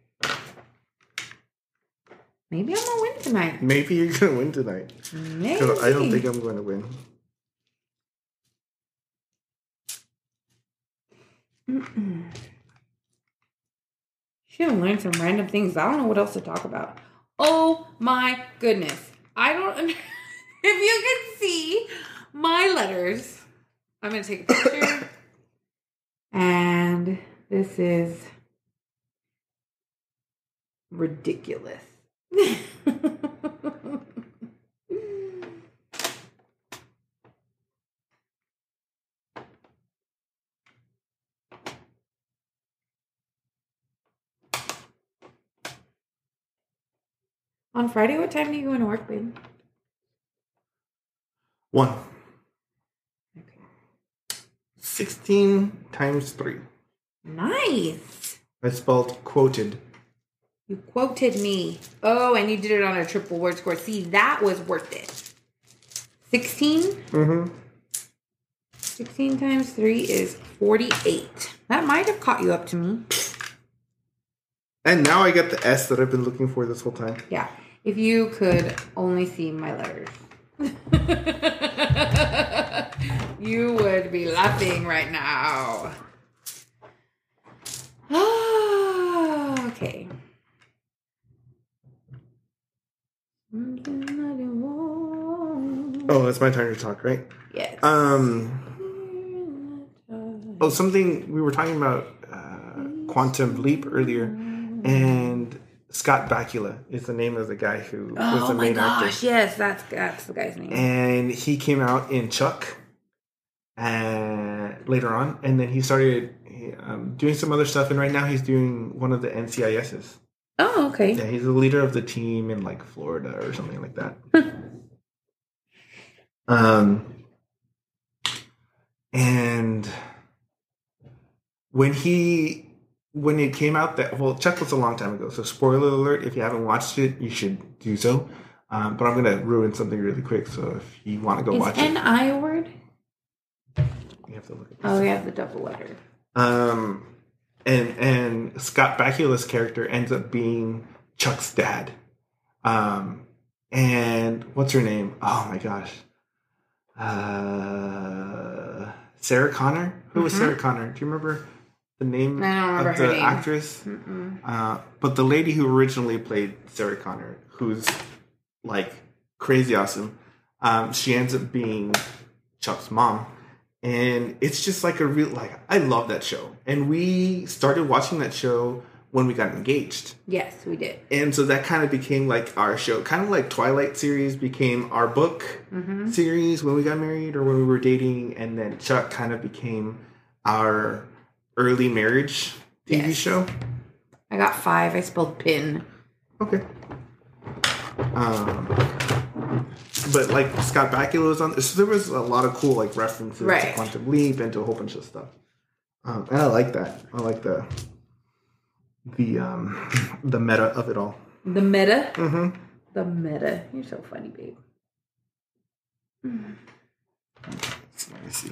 Maybe I'm going to win tonight. Maybe you're going to win tonight. Maybe. Because I don't think I'm going to win. Should have learned some random things. I don't know what else to talk about. Oh my goodness. I don't if you can see my letters. I'm going to take a picture. And this is ridiculous. On Friday, what time do you go into work, babe? 1. Okay. 16 times 3. Nice. I spelled quoted. You quoted me. Oh, and you did it on a triple word score. See, that was worth it. 16? Mm-hmm. 16 times 3 is 48. That might have caught you up to me. And now I get the S that I've been looking for this whole time. Yeah. If you could only see my letters. You would be laughing right now. Okay. Oh, it's my turn to talk, right? Yes. Oh, something we were talking about Quantum Leap earlier, and Scott Bakula is the name of the guy who was the main actor. Yes, that's the guy's name. And he came out in Chuck later on, and then he started doing some other stuff, and right now he's doing one of the NCISs. Oh, okay. Yeah, he's the leader of the team in like Florida or something like that. And when it came out Chuck was a long time ago, so spoiler alert, if you haven't watched it, you should do so. But I'm going to ruin something really quick, so if you want to go watch it. Is N-I a word? You have to look at this. Oh, we have the double letter. And Scott Bakula's character ends up being Chuck's dad. And what's her name? Oh my gosh. Sarah Connor? Who was Sarah Connor? Do you remember the name of the actress? But the lady who originally played Sarah Connor, who's like crazy awesome, She ends up being Chuck's mom. And it's just like a real, like, I love that show. And we started watching that show when we got engaged. Yes, we did. And so that kind of became like our show. Kind of like Twilight series became our book series when we got married or when we were dating. And then Chuck kind of became our early marriage TV show. I got 5. I spelled pin. Okay. But like Scott Bakula was on, so there was a lot of cool like references to Quantum Leap and to a whole bunch of stuff. And I like that. I like the meta of it all. The meta? Mm-hmm. The meta. You're so funny, babe. Let me see.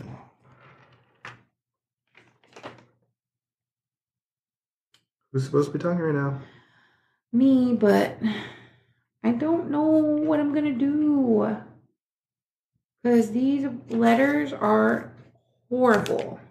Who's supposed to be talking right now? Me, but I don't know what I'm going to do. Because these letters are horrible.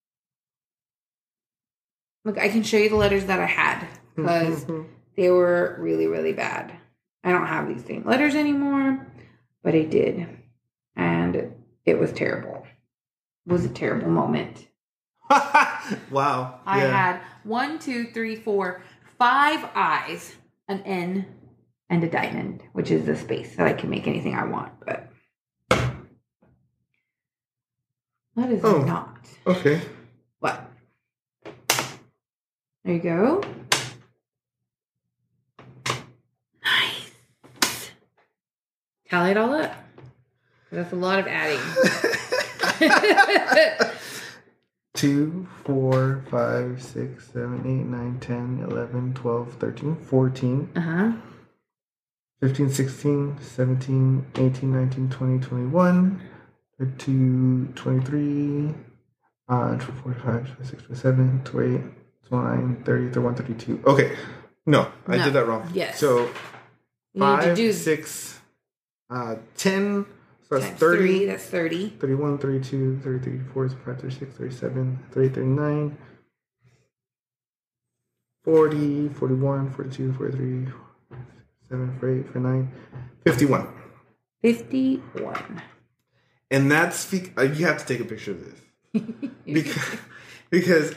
Look, I can show you the letters that I had. Because they were really, really bad. I don't have these same letters anymore. But I did. And it was terrible. It was a terrible moment. Wow. I had 1, 2, 3, 4, 5 I's, an N, and a diamond, which is the space that I can make anything I want. But that is not. Okay. What? There you go. Nice. Tally it all up. That's a lot of adding. 2, 4, 5, 6, 7, 8, 9, 10, 11, 12, 13, 14, 15, 16, 17, 18, 19, 20, 21, 22, 23, 45, 26, 27, 28, 29, 30, 31, 32. Okay. No, I did that wrong. Yes. So 5, 6, 10. So that's 30. 3, that's 30. 31, 32, 33, 34, 35, 36, 37, 38, 39, 40, 41, 42, 43, 47, 48, 49, 51. 51. And that's, you have to take a picture of this. because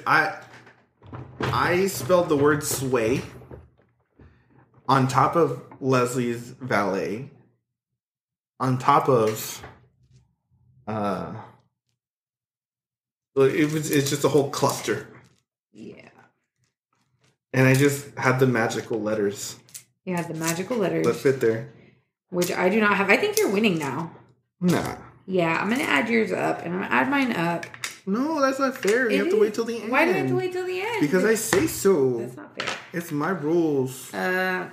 I spelled the word sway on top of Leslie's valet. On top of, it's just a whole cluster. Yeah. And I just had the magical letters. You had the magical letters. That fit there. Which I do not have. I think you're winning now. Nah. Yeah, I'm going to add yours up, and I'm going to add mine up. No, that's not fair. You have to wait till the end. Why do I have to wait till the end? Because I say so. That's not fair. It's my rules. No.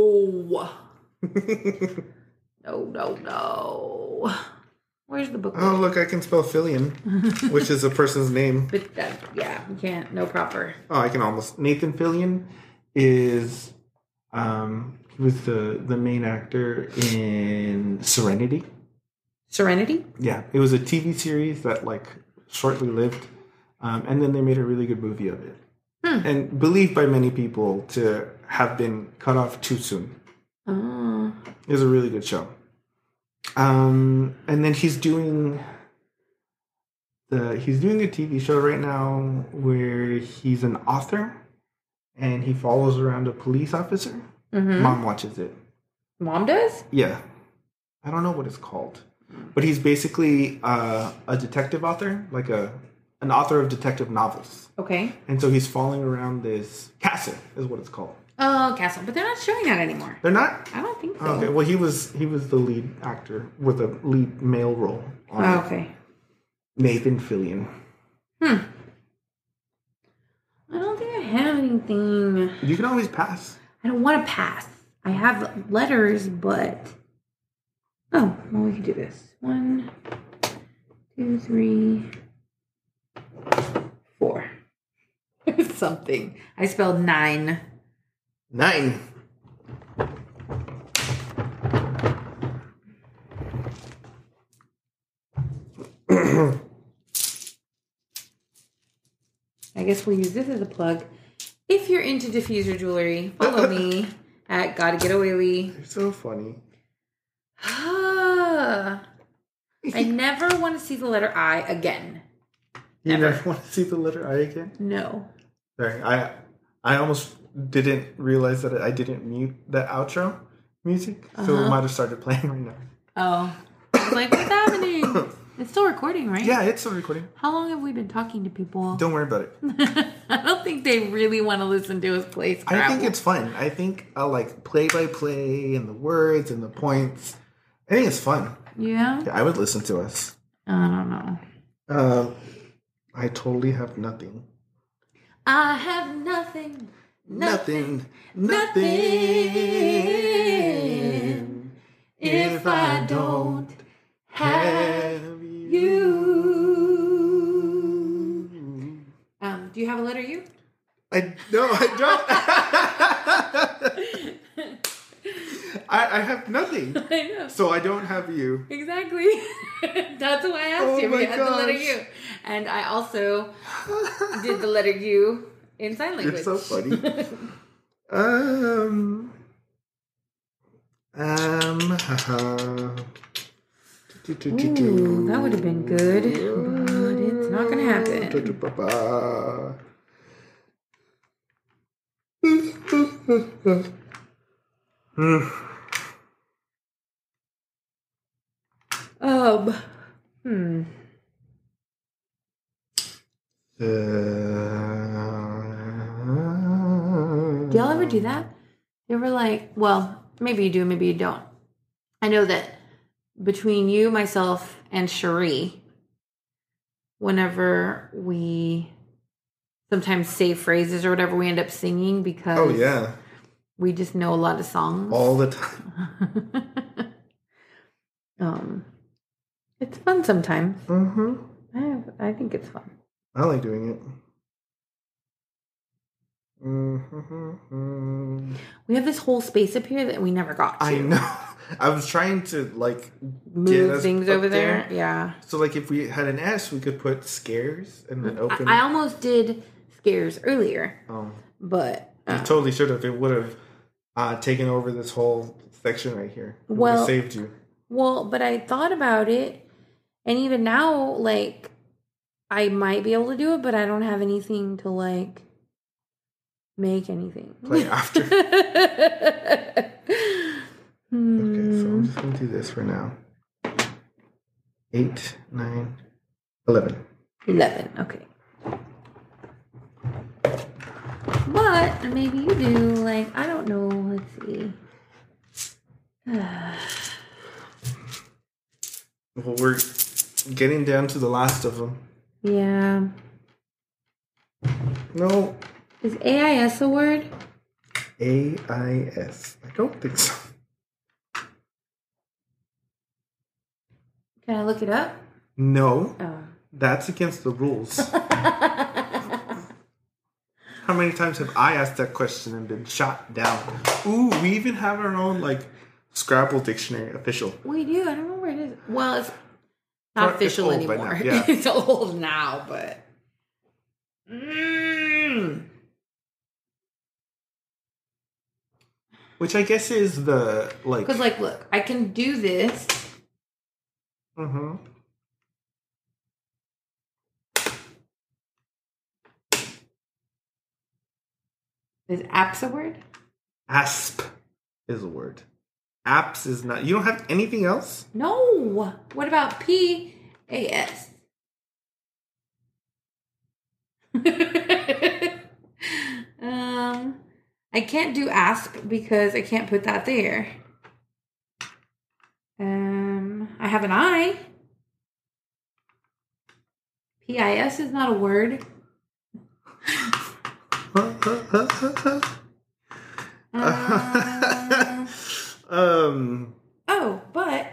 No. Where's the book? Oh, look, I can spell Fillion, which is a person's name. But yeah, you can't. No proper. Oh, I can almost. Nathan Fillion is, he was the main actor in Serenity. Serenity? Yeah, it was a TV series that shortly lived, and then they made a really good movie of it. And believed by many people to have been cut off too soon. Oh. It was a really good show. And then he's doing a TV show right now where he's an author and he follows around a police officer. Mm-hmm. Mom watches it. Mom does? Yeah. I don't know what it's called. But he's basically a detective author, like an author of detective novels. Okay. And so he's following around this castle, is what it's called. Oh, Castle. But they're not showing that anymore. They're not? I don't think so. Okay. Well, he was the lead actor with a lead male role. Okay. Nathan Fillion. I don't think I have anything. You can always pass. I don't want to pass. I have letters, but... Oh, well, we can do this. 1, 2, 3, 4. Something. I spelled 9. 9. I guess we'll use this as a plug. If you're into diffuser jewelry, follow me at Gotta Get Awayly. You're so funny. I never want to see the letter I again. You never want to see the letter I again? No. Sorry, I almost didn't realize that I didn't mute the outro music, so it might have started playing right now. Oh. I was like, what's happening? It's still recording, right? Yeah, it's still recording. How long have we been talking to people? Don't worry about it. I don't think they really want to listen to us play Scrabble. I think it's fun. I think I like play-by-play and the words and the points. I think it's fun. Yeah? I would listen to us. I don't know. I totally have nothing. I have nothing. Nothing. If I don't have you. Do you have a letter U? I don't. I have nothing. I know. So I don't have you. Exactly. That's why I asked you if you had the letter U. And I also did the letter U in sign language. You're so funny. Ooh, that would have been good, but it's not going to happen. Do y'all ever do that? You ever like, well, maybe you do, maybe you don't. I know that between you, myself, and Cherie, whenever we sometimes say phrases or whatever, we end up singing because we just know a lot of songs. All the time. It's fun sometimes. Mm-hmm. I think it's fun. I like doing it. Mm-hmm. We have this whole space up here that we never got to. I know. I was trying to like move things over there. Yeah. So like if we had an S, we could put scares and then open. I almost did scares earlier. Oh. But you totally should have. It would have taken over this whole section right here. It would have saved you. Well, but I thought about it, and even now, like, I might be able to do it, but I don't have anything to like make anything. Play after. Okay, so I'm just going to do this for now. 8, 9, 11. 11, okay. But maybe you do, like, I don't know, let's see. Well, we're getting down to the last of them. Yeah. No. Is AIS a word? AIS. I don't think so. Can I look it up? No. Oh. That's against the rules. How many times have I asked that question and been shot down? Ooh, we even have our own, like, Scrabble dictionary official. We do. I don't know where it is. Well, it's not official anymore. Yeah. It's old now, but... Which I guess is the, like... Because, like, look, I can do this. Mm-hmm. Is apps a word? Asp is a word. Apps is not. You don't have anything else? No. What about PAS? I can't do ASP because I can't put that there. I have an I. PIS is not a word. Oh, but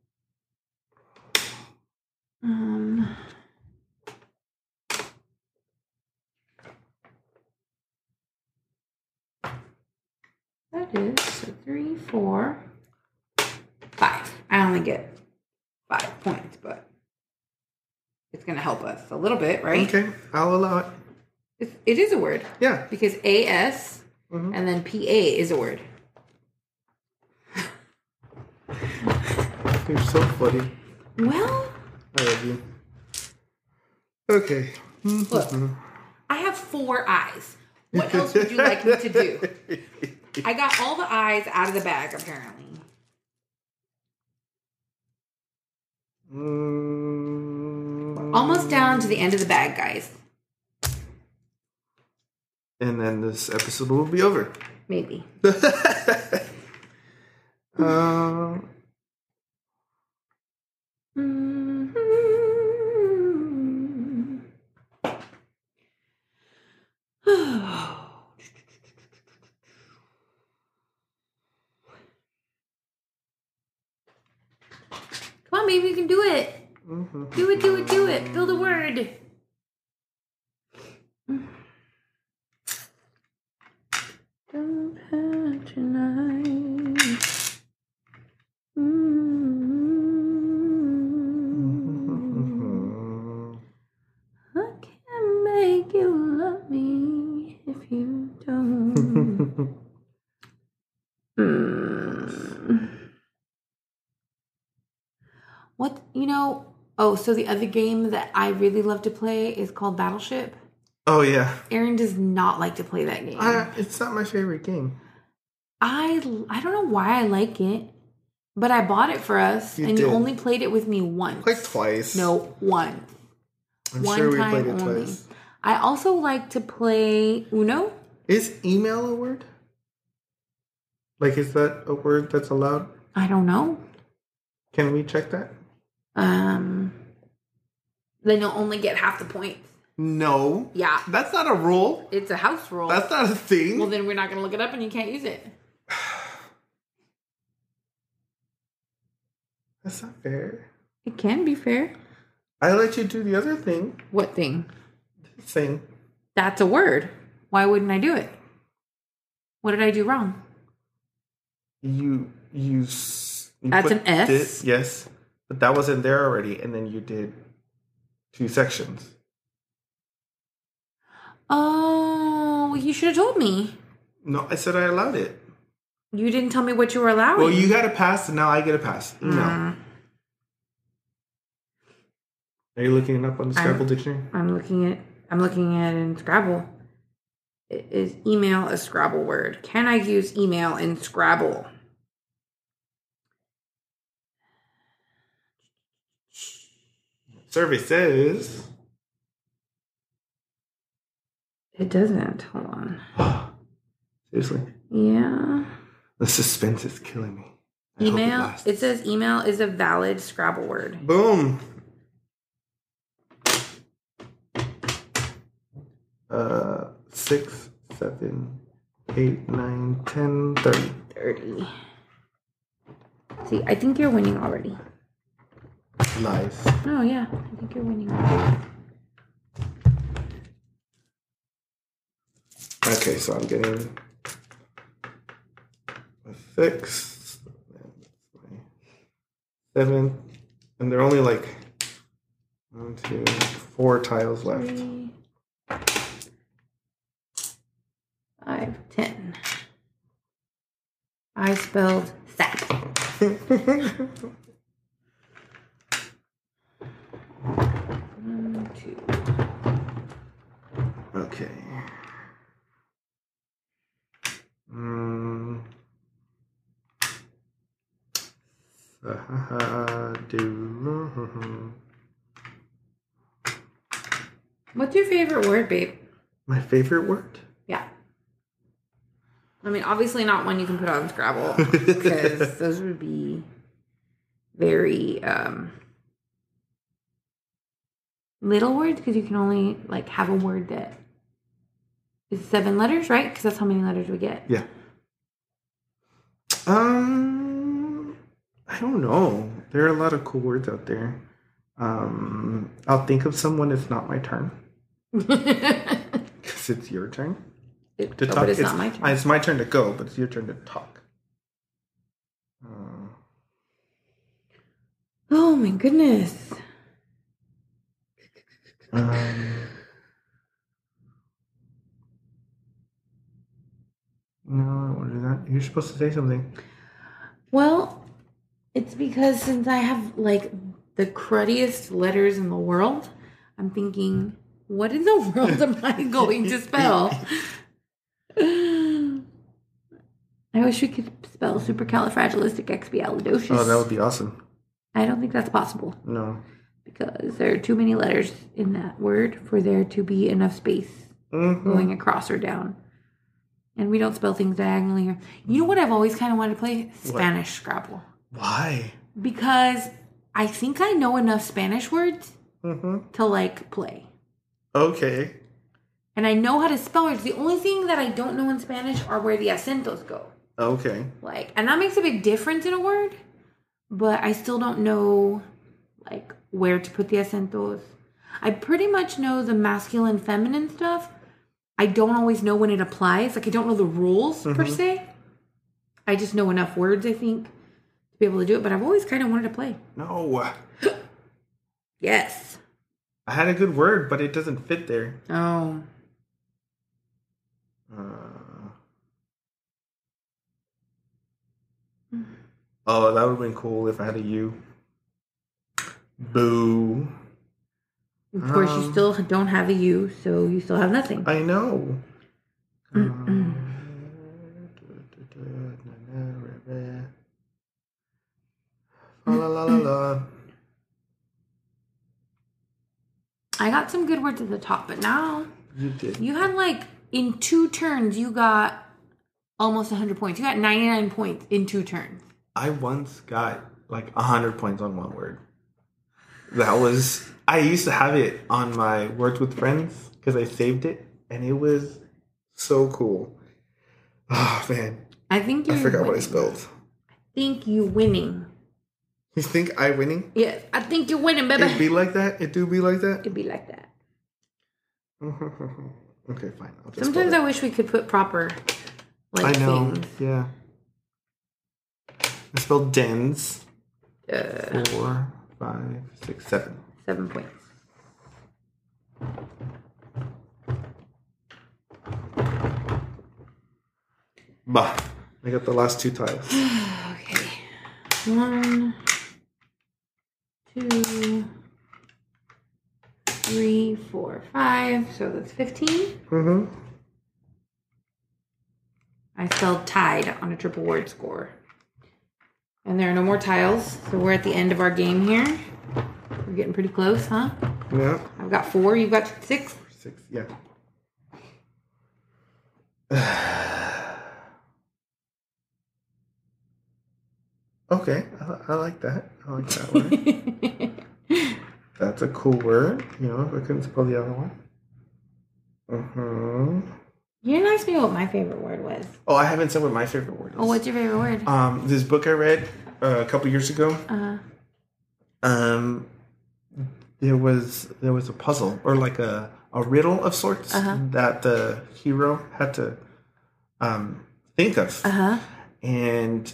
that is 3, 4, 5. I only get 5 points, but it's going to help us a little bit, right? Okay, I'll allow it. It is a word. Yeah. Because AS and then PA is a word. You're so funny. Well, I love you. Okay. look, I have 4 eyes. What else would you like me to do? I got all the eyes out of the bag, apparently. Almost down to the end of the bag, guys. And then this episode will be over. Maybe. Come on, baby, you can do it. Do it, do it, do it. Build a word. Don't patronize. I can't make you love me if you don't. What, so the other game that I really love to play is called Battleship. Oh, yeah. Aaron does not like to play that game. It's not my favorite game. I don't know why I like it, but I bought it for us, you only played it with me once. Like twice. No, once. I'm sure we played it twice. I also like to play Uno. Is email a word? Like, is that a word that's allowed? I don't know. Can we check that? Then you'll only get half the points. No. Yeah. That's not a rule. It's a house rule. That's not a thing. Well, then we're not going to look it up and you can't use it. That's not fair. It can be fair. I let you do the other thing. What thing? This thing. That's a word. Why wouldn't I do it? What did I do wrong? That's an S? Yes. But that wasn't there already. And then you did 2 sections. Oh, you should have told me. No, I said I allowed it. You didn't tell me what you were allowing. Well, you got a pass, and now I get a pass. No. Are you looking it up on the Scrabble dictionary? I'm looking at it in Scrabble. Is email a Scrabble word? Can I use email in Scrabble? Survey says it doesn't. Hold on. Seriously? Yeah. The suspense is killing me. Email. It says email is a valid Scrabble word. Boom. 6, 7, 8, 9, 10, 30. 30. See, I think you're winning already. Lies. Oh, yeah. I think you're winning already. Okay, so I'm getting a 6, 7, and they're only like 1, 2, 4 tiles left. 3, 5, 10. I spelled sap. 1, 2. Okay. What's your favorite word, babe? My favorite word? Yeah. I mean, obviously not one you can put on Scrabble because those would be very little words because you can only like have a word that is 7 letters, right? Because that's how many letters we get. Yeah. I don't know. There are a lot of cool words out there. I'll think of someone. It's not my turn. Because it's your turn to talk. But it's not my turn. It's my turn to go, but it's your turn to talk. Oh my goodness. No, I don't want to do that. You're supposed to say something. Well, it It's because since I have like the cruddiest letters in the world, I'm thinking, what in the world am I going to spell? I wish we could spell supercalifragilisticexpialidocious. Oh, that would be awesome. I don't think that's possible. No. Because there are too many letters in that word for there to be enough space going across or down. And we don't spell things diagonally. You know what I've always kind of wanted to play? Spanish Scrabble. Why? Because I think I know enough Spanish words to like play. Okay. And I know how to spell words. The only thing that I don't know in Spanish are where the acentos go. Okay. Like, and that makes a big difference in a word. But I still don't know, like, where to put the acentos. I pretty much know the masculine, feminine stuff. I don't always know when it applies. Like, I don't know the rules, per se. I just know enough words, I think, to be able to do it. But I've always kind of wanted to play. No. Yes. I had a good word, but it doesn't fit there. Oh. Oh, that would have been cool if I had a U. Boo. Of course, you still don't have a U, so you still have nothing. I know. La la la la. I got some good words at the top, but now You did. you had like in 2 turns you got almost 100 points. You got 99 points in 2 turns. I once got like 100 points on one word. I used to have it on my Words with Friends because I saved it, and it was so cool. Oh, man. I think I forgot what I spelled. I think you winning. You think I winning? Yes, I think you're winning, baby. It be like that? It do be like that? It'd be like that. Okay, fine. Sometimes I wish we could put proper, like, I know. things. Yeah. I spelled dens. 4, 5, 6, 7. 7 points. Bah. I got the last 2 tiles. Okay. 1, 2, 3, 4, 5. So that's 15. I spelled tied on a triple word score. And there are no more tiles, so we're at the end of our game here. We're getting pretty close, huh? Yeah. I've got 4. You've got 6? 6, yeah. Okay, I like that. I like that word. That's a cool word. You know, if I couldn't spell the other one. You didn't ask me what my favorite word was. Oh, I haven't said what my favorite word is. Oh, what's your favorite word? This book I read a couple years ago. There was a puzzle or like a riddle of sorts that the hero had to think of. And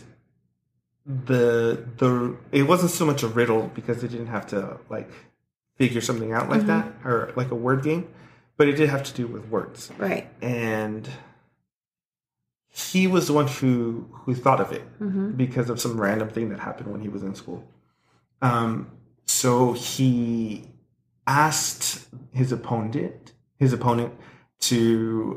it wasn't so much a riddle because they didn't have to like figure something out like that or like a word game, but it did have to do with words. Right. And he was the one who thought of it because of some random thing that happened when he was in school. So he asked his opponent to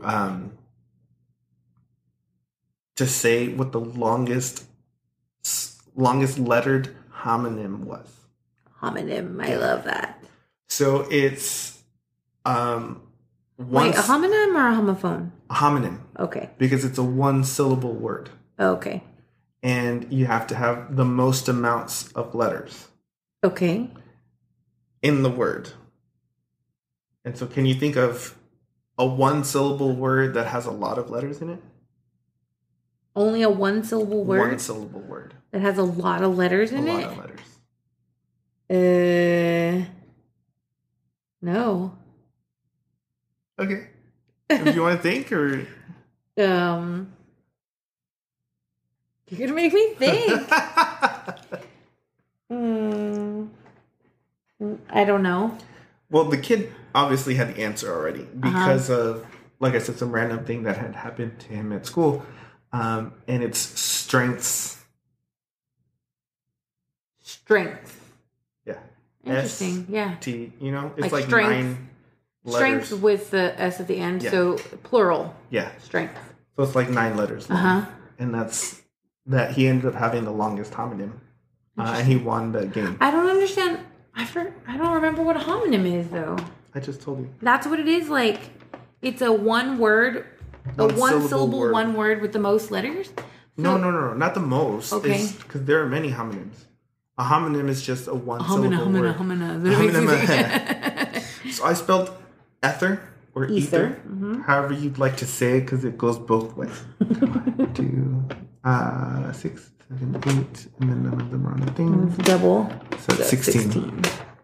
say what the longest lettered homonym was. Homonym, I love that. So it's Wait, a homonym or a homophone? A homonym. Okay. Because it's a 1-syllable word. Okay. And you have to have the most amounts of letters. Okay. In the word. And so can you think of a 1-syllable word that has a lot of letters in it? Only a 1-syllable word? 1-syllable word. That has a lot of letters in it? A lot of letters. No. Okay. Do you want to think or? You're gonna make me think. I don't know. Well, the kid obviously had the answer already because of, like I said, some random thing that had happened to him at school. And it's strengths Strength. Yeah. Interesting. Yeah. T. You know, it's Like like strength. 9 letters. Strength with the S at the end. Yeah. So plural. Yeah. Strength. So it's like 9 letters long. Uh-huh. And that's that he ended up having the longest homonym. And he won the game. I don't understand. I don't remember what a homonym is though. I just told you. That's what it is. Like, it's a one word, a one syllable word. one word with the most letters. So, No, not the most. Okay. Because there are many homonyms. A homonym is just a one syllable word. Homina. So I spelled ether or ether, however you'd like to say it, because it goes both ways. 1, 2, 6, 7, 8, and then none of them are on the thing. It's double. So that's 16.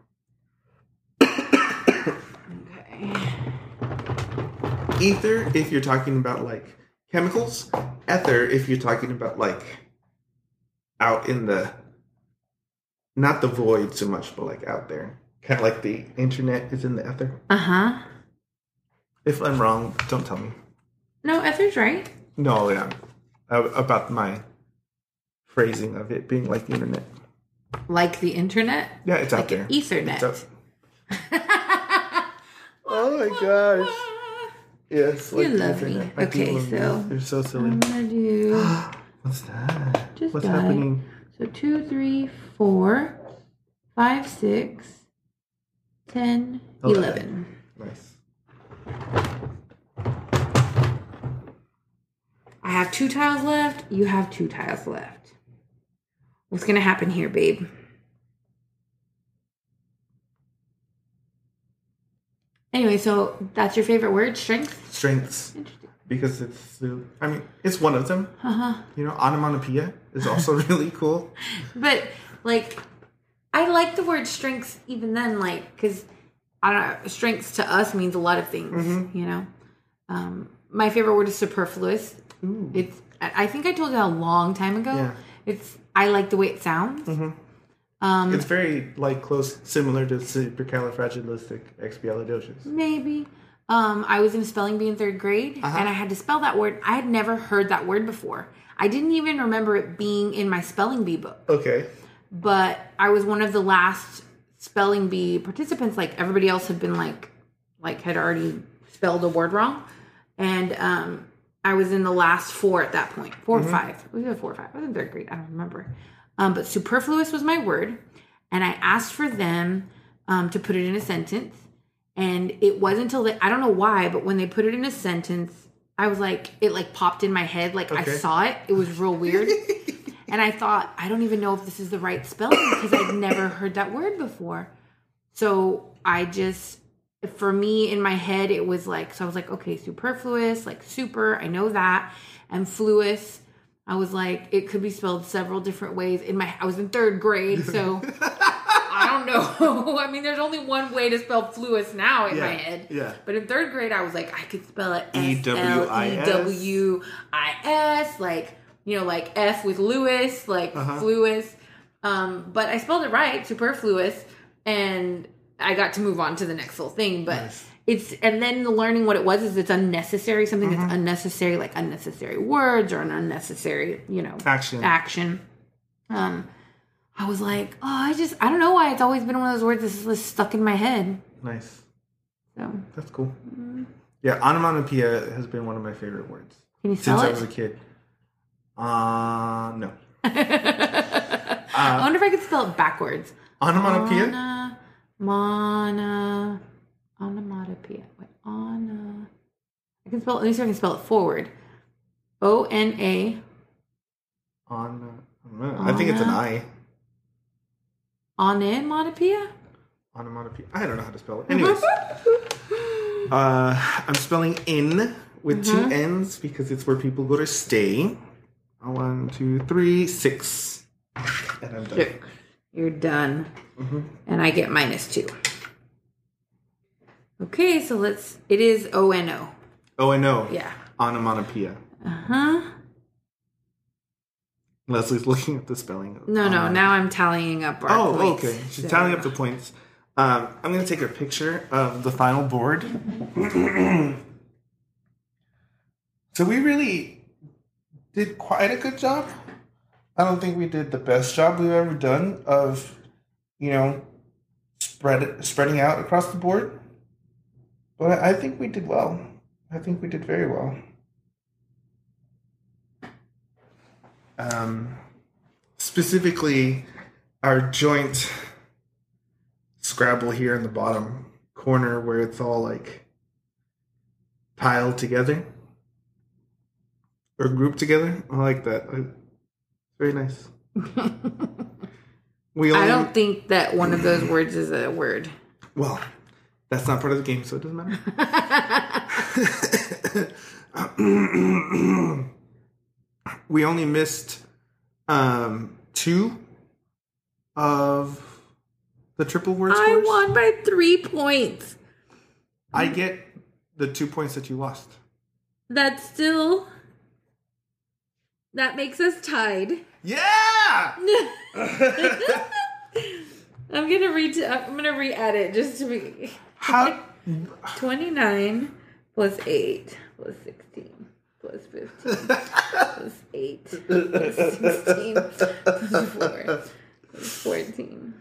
Okay. Ether, if you're talking about like chemicals. Ether, if you're talking about like out in the, not the void so much, but like out there. Kind of like the internet is in the ether. Uh-huh. If I'm wrong, don't tell me. No, ether's right. No, yeah. About my phrasing of it being like the internet. Like the internet? Yeah, it's like out there. Ethernet. It's oh my gosh. Yes. You're lovely. Okay, so you're so silly. I'm gonna do. What's that? Just What's got it. happening? So 2, 3, 4, 5, 6, 10, Okay. 11. Nice. I have 2 tiles left. You have 2 tiles left. What's gonna happen here, babe? Anyway, so that's your favorite word, strength? Strengths. Interesting. Because it's one of them. Uh-huh. You know, onomatopoeia is also really cool. But, like, I like the word strengths even then, like, because, I don't know, strengths to us means a lot of things, you know? My favorite word is superfluous. Ooh. I think I told you a long time ago. Yeah. I like the way it sounds. It's very like similar to supercalifragilisticexpialidocious. Maybe. I was in a spelling bee in 3rd grade, and I had to spell that word. I had never heard that word before. I didn't even remember it being in my spelling bee book. Okay. But I was one of the last spelling bee participants. Like, everybody else had been like had already spelled a word wrong. And I was in the last 4 at that point. 4 or 5. Was it 4 or 5? I was in 3rd grade. I don't remember. But superfluous was my word. And I asked for them to put it in a sentence. And it wasn't until I don't know why, but when they put it in a sentence, I was like, it like popped in my head. Like, I saw it. It was real weird. And I thought, I don't even know if this is the right spelling because I'd never heard that word before. So for me in my head, it was like, so I was like, okay, superfluous, like super, I know that. And fluous, I was like, it could be spelled several different ways. I was in 3rd grade, so I don't know. I mean, there's only one way to spell fluous now in my head. Yeah. But in 3rd grade, I was like, I could spell it E-W-I-S. S-L-E-W-I-S, like, you know, like F with Lewis, like fluous. But I spelled it right, superfluous, and I got to move on to the next little thing. But and then learning what it was is it's unnecessary, something that's unnecessary, like unnecessary words or an unnecessary, you know, action. I was like, I don't know why it's always been one of those words that's just stuck in my head. Nice. So that's cool. Yeah, onomatopoeia has been one of my favorite words. Can you spell since it? I was a kid. No. I wonder if I could spell it backwards. Onomatopoeia? Onomatopoeia. Wait, I can spell it. At least I can spell it forward. O-N-A. I think it's an I. Onomatopoeia? Onomatopoeia. I don't know how to spell it. Anyways. I'm spelling in with 2 N's because it's where people go to stay. 1, 2, 3, 6. And I'm done. 6. You're done. And I get -2. Okay, so it is O-N-O. O-N-O. Yeah. Onomatopoeia. Leslie's looking at the spelling. No, now I'm tallying up our points. Okay. She's tallying up the points. I'm going to take a picture of the final board. So we really did quite a good job. I don't think we did the best job we've ever done of, spreading out across the board. But I think we did well. I think we did very well. Specifically, our joint Scrabble here in the bottom corner where it's all like piled together or grouped together. I like that. Very nice. I don't think that one of those words is a word. Well, that's not part of the game, so it doesn't matter. We only missed 2 of the triple word scores. I won by 3 points. I get the 2 points that you lost. That makes us tied. Yeah! I'm gonna re-add it just to be 29 plus 8 plus 16 plus 15 plus 8 plus 16 plus 4 plus 14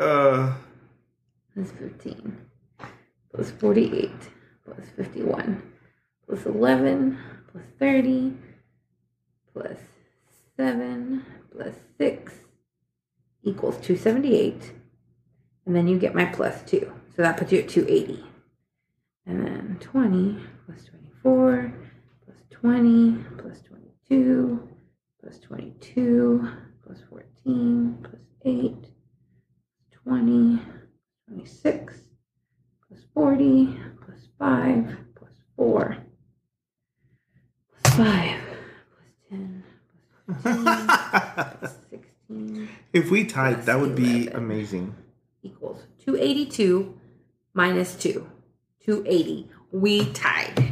plus 15 plus 48 plus 51 plus 11 plus 30 plus 7 plus 6 equals 278. And then you get my plus 2. So that puts you at 280. And then 20 plus 24 plus 20 plus 22 plus 22 plus 14 plus 8 plus 20 26 plus 40 plus 5 plus 4 plus 5 plus 10 plus 15 plus 16. If we tied, that would be amazing. Equals 282 minus 2. 280. We tied.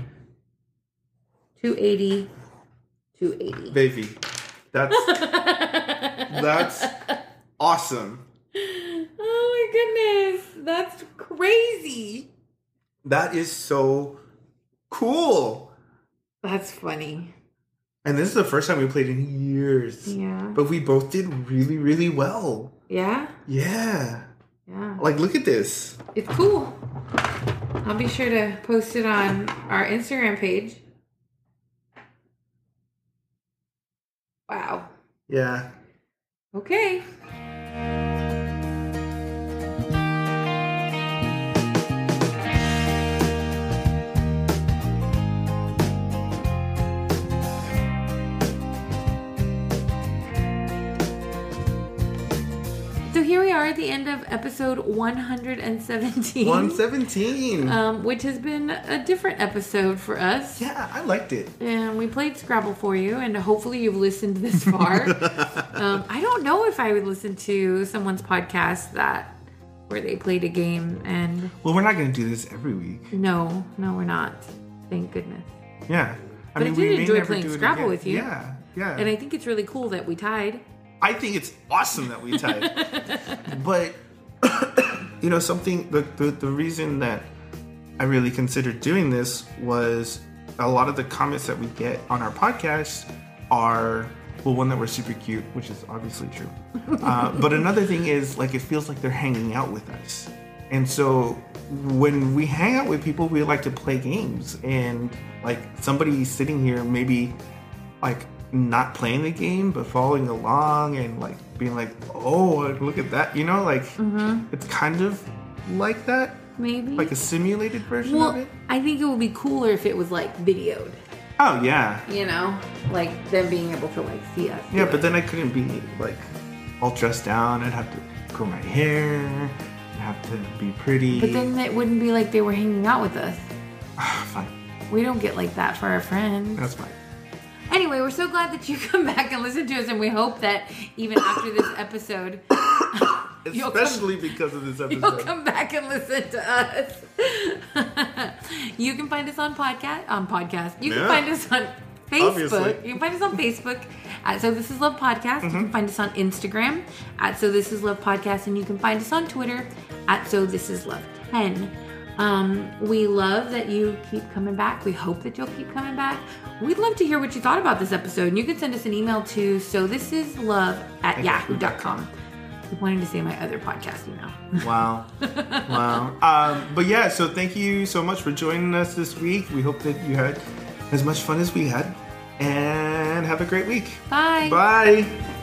280. 280. Baby, that's awesome. Oh my goodness. That's crazy. That is so cool. That's funny. And this is the first time we played in years. Yeah. But we both did really, really well. Yeah? Yeah. Yeah. Like, look at this. It's cool. I'll be sure to post it on our Instagram page. Wow. Yeah. Okay. So here we are at the end of episode 117. 117. Which has been a different episode for us. Yeah, I liked it. And we played Scrabble for you, and hopefully you've listened this far. I don't know if I would listen to someone's podcast where they played a game and... Well, we're not going to do this every week. No, we're not. Thank goodness. Yeah. I did enjoy playing Scrabble with you. Yeah. And I think it's really cool that we tied. I think it's awesome that we tied. But, the reason that I really considered doing this was a lot of the comments that we get on our podcast are, well, one, that we're super cute, which is obviously true. But another thing is, like, it feels like they're hanging out with us. And so when we hang out with people, we like to play games. And, like, somebody sitting here maybe, like, not playing the game but following along and like being like, oh, look at that, it's kind of like that, maybe like a simulated version of it. I think it would be cooler if it was like videoed. Oh yeah, like them being able to like see us. Yeah, but then I couldn't be like all dressed down. I'd have to curl my hair, I'd have to be pretty, but then it wouldn't be like they were hanging out with us. Fine, we don't get like that for our friends. That's fine. Anyway, we're so glad that you come back and listen to us, and we hope that even after this episode, especially because of this episode, you'll come back and listen to us. You can find us on podcast. You can find us on Facebook. Obviously. You can find us on Facebook at So This Is Love Podcast. You can find us on Instagram at So This Is Love Podcast, and you can find us on Twitter at So This Is Love 10. We love that you keep coming back. We hope that you'll keep coming back. We'd love to hear what you thought about this episode. And you can send us an email to sothislove@yahoo.com. I'm wanting to say my other podcast email. Wow. But yeah, so thank you so much for joining us this week. We hope that you had as much fun as we had. And have a great week. Bye. Bye.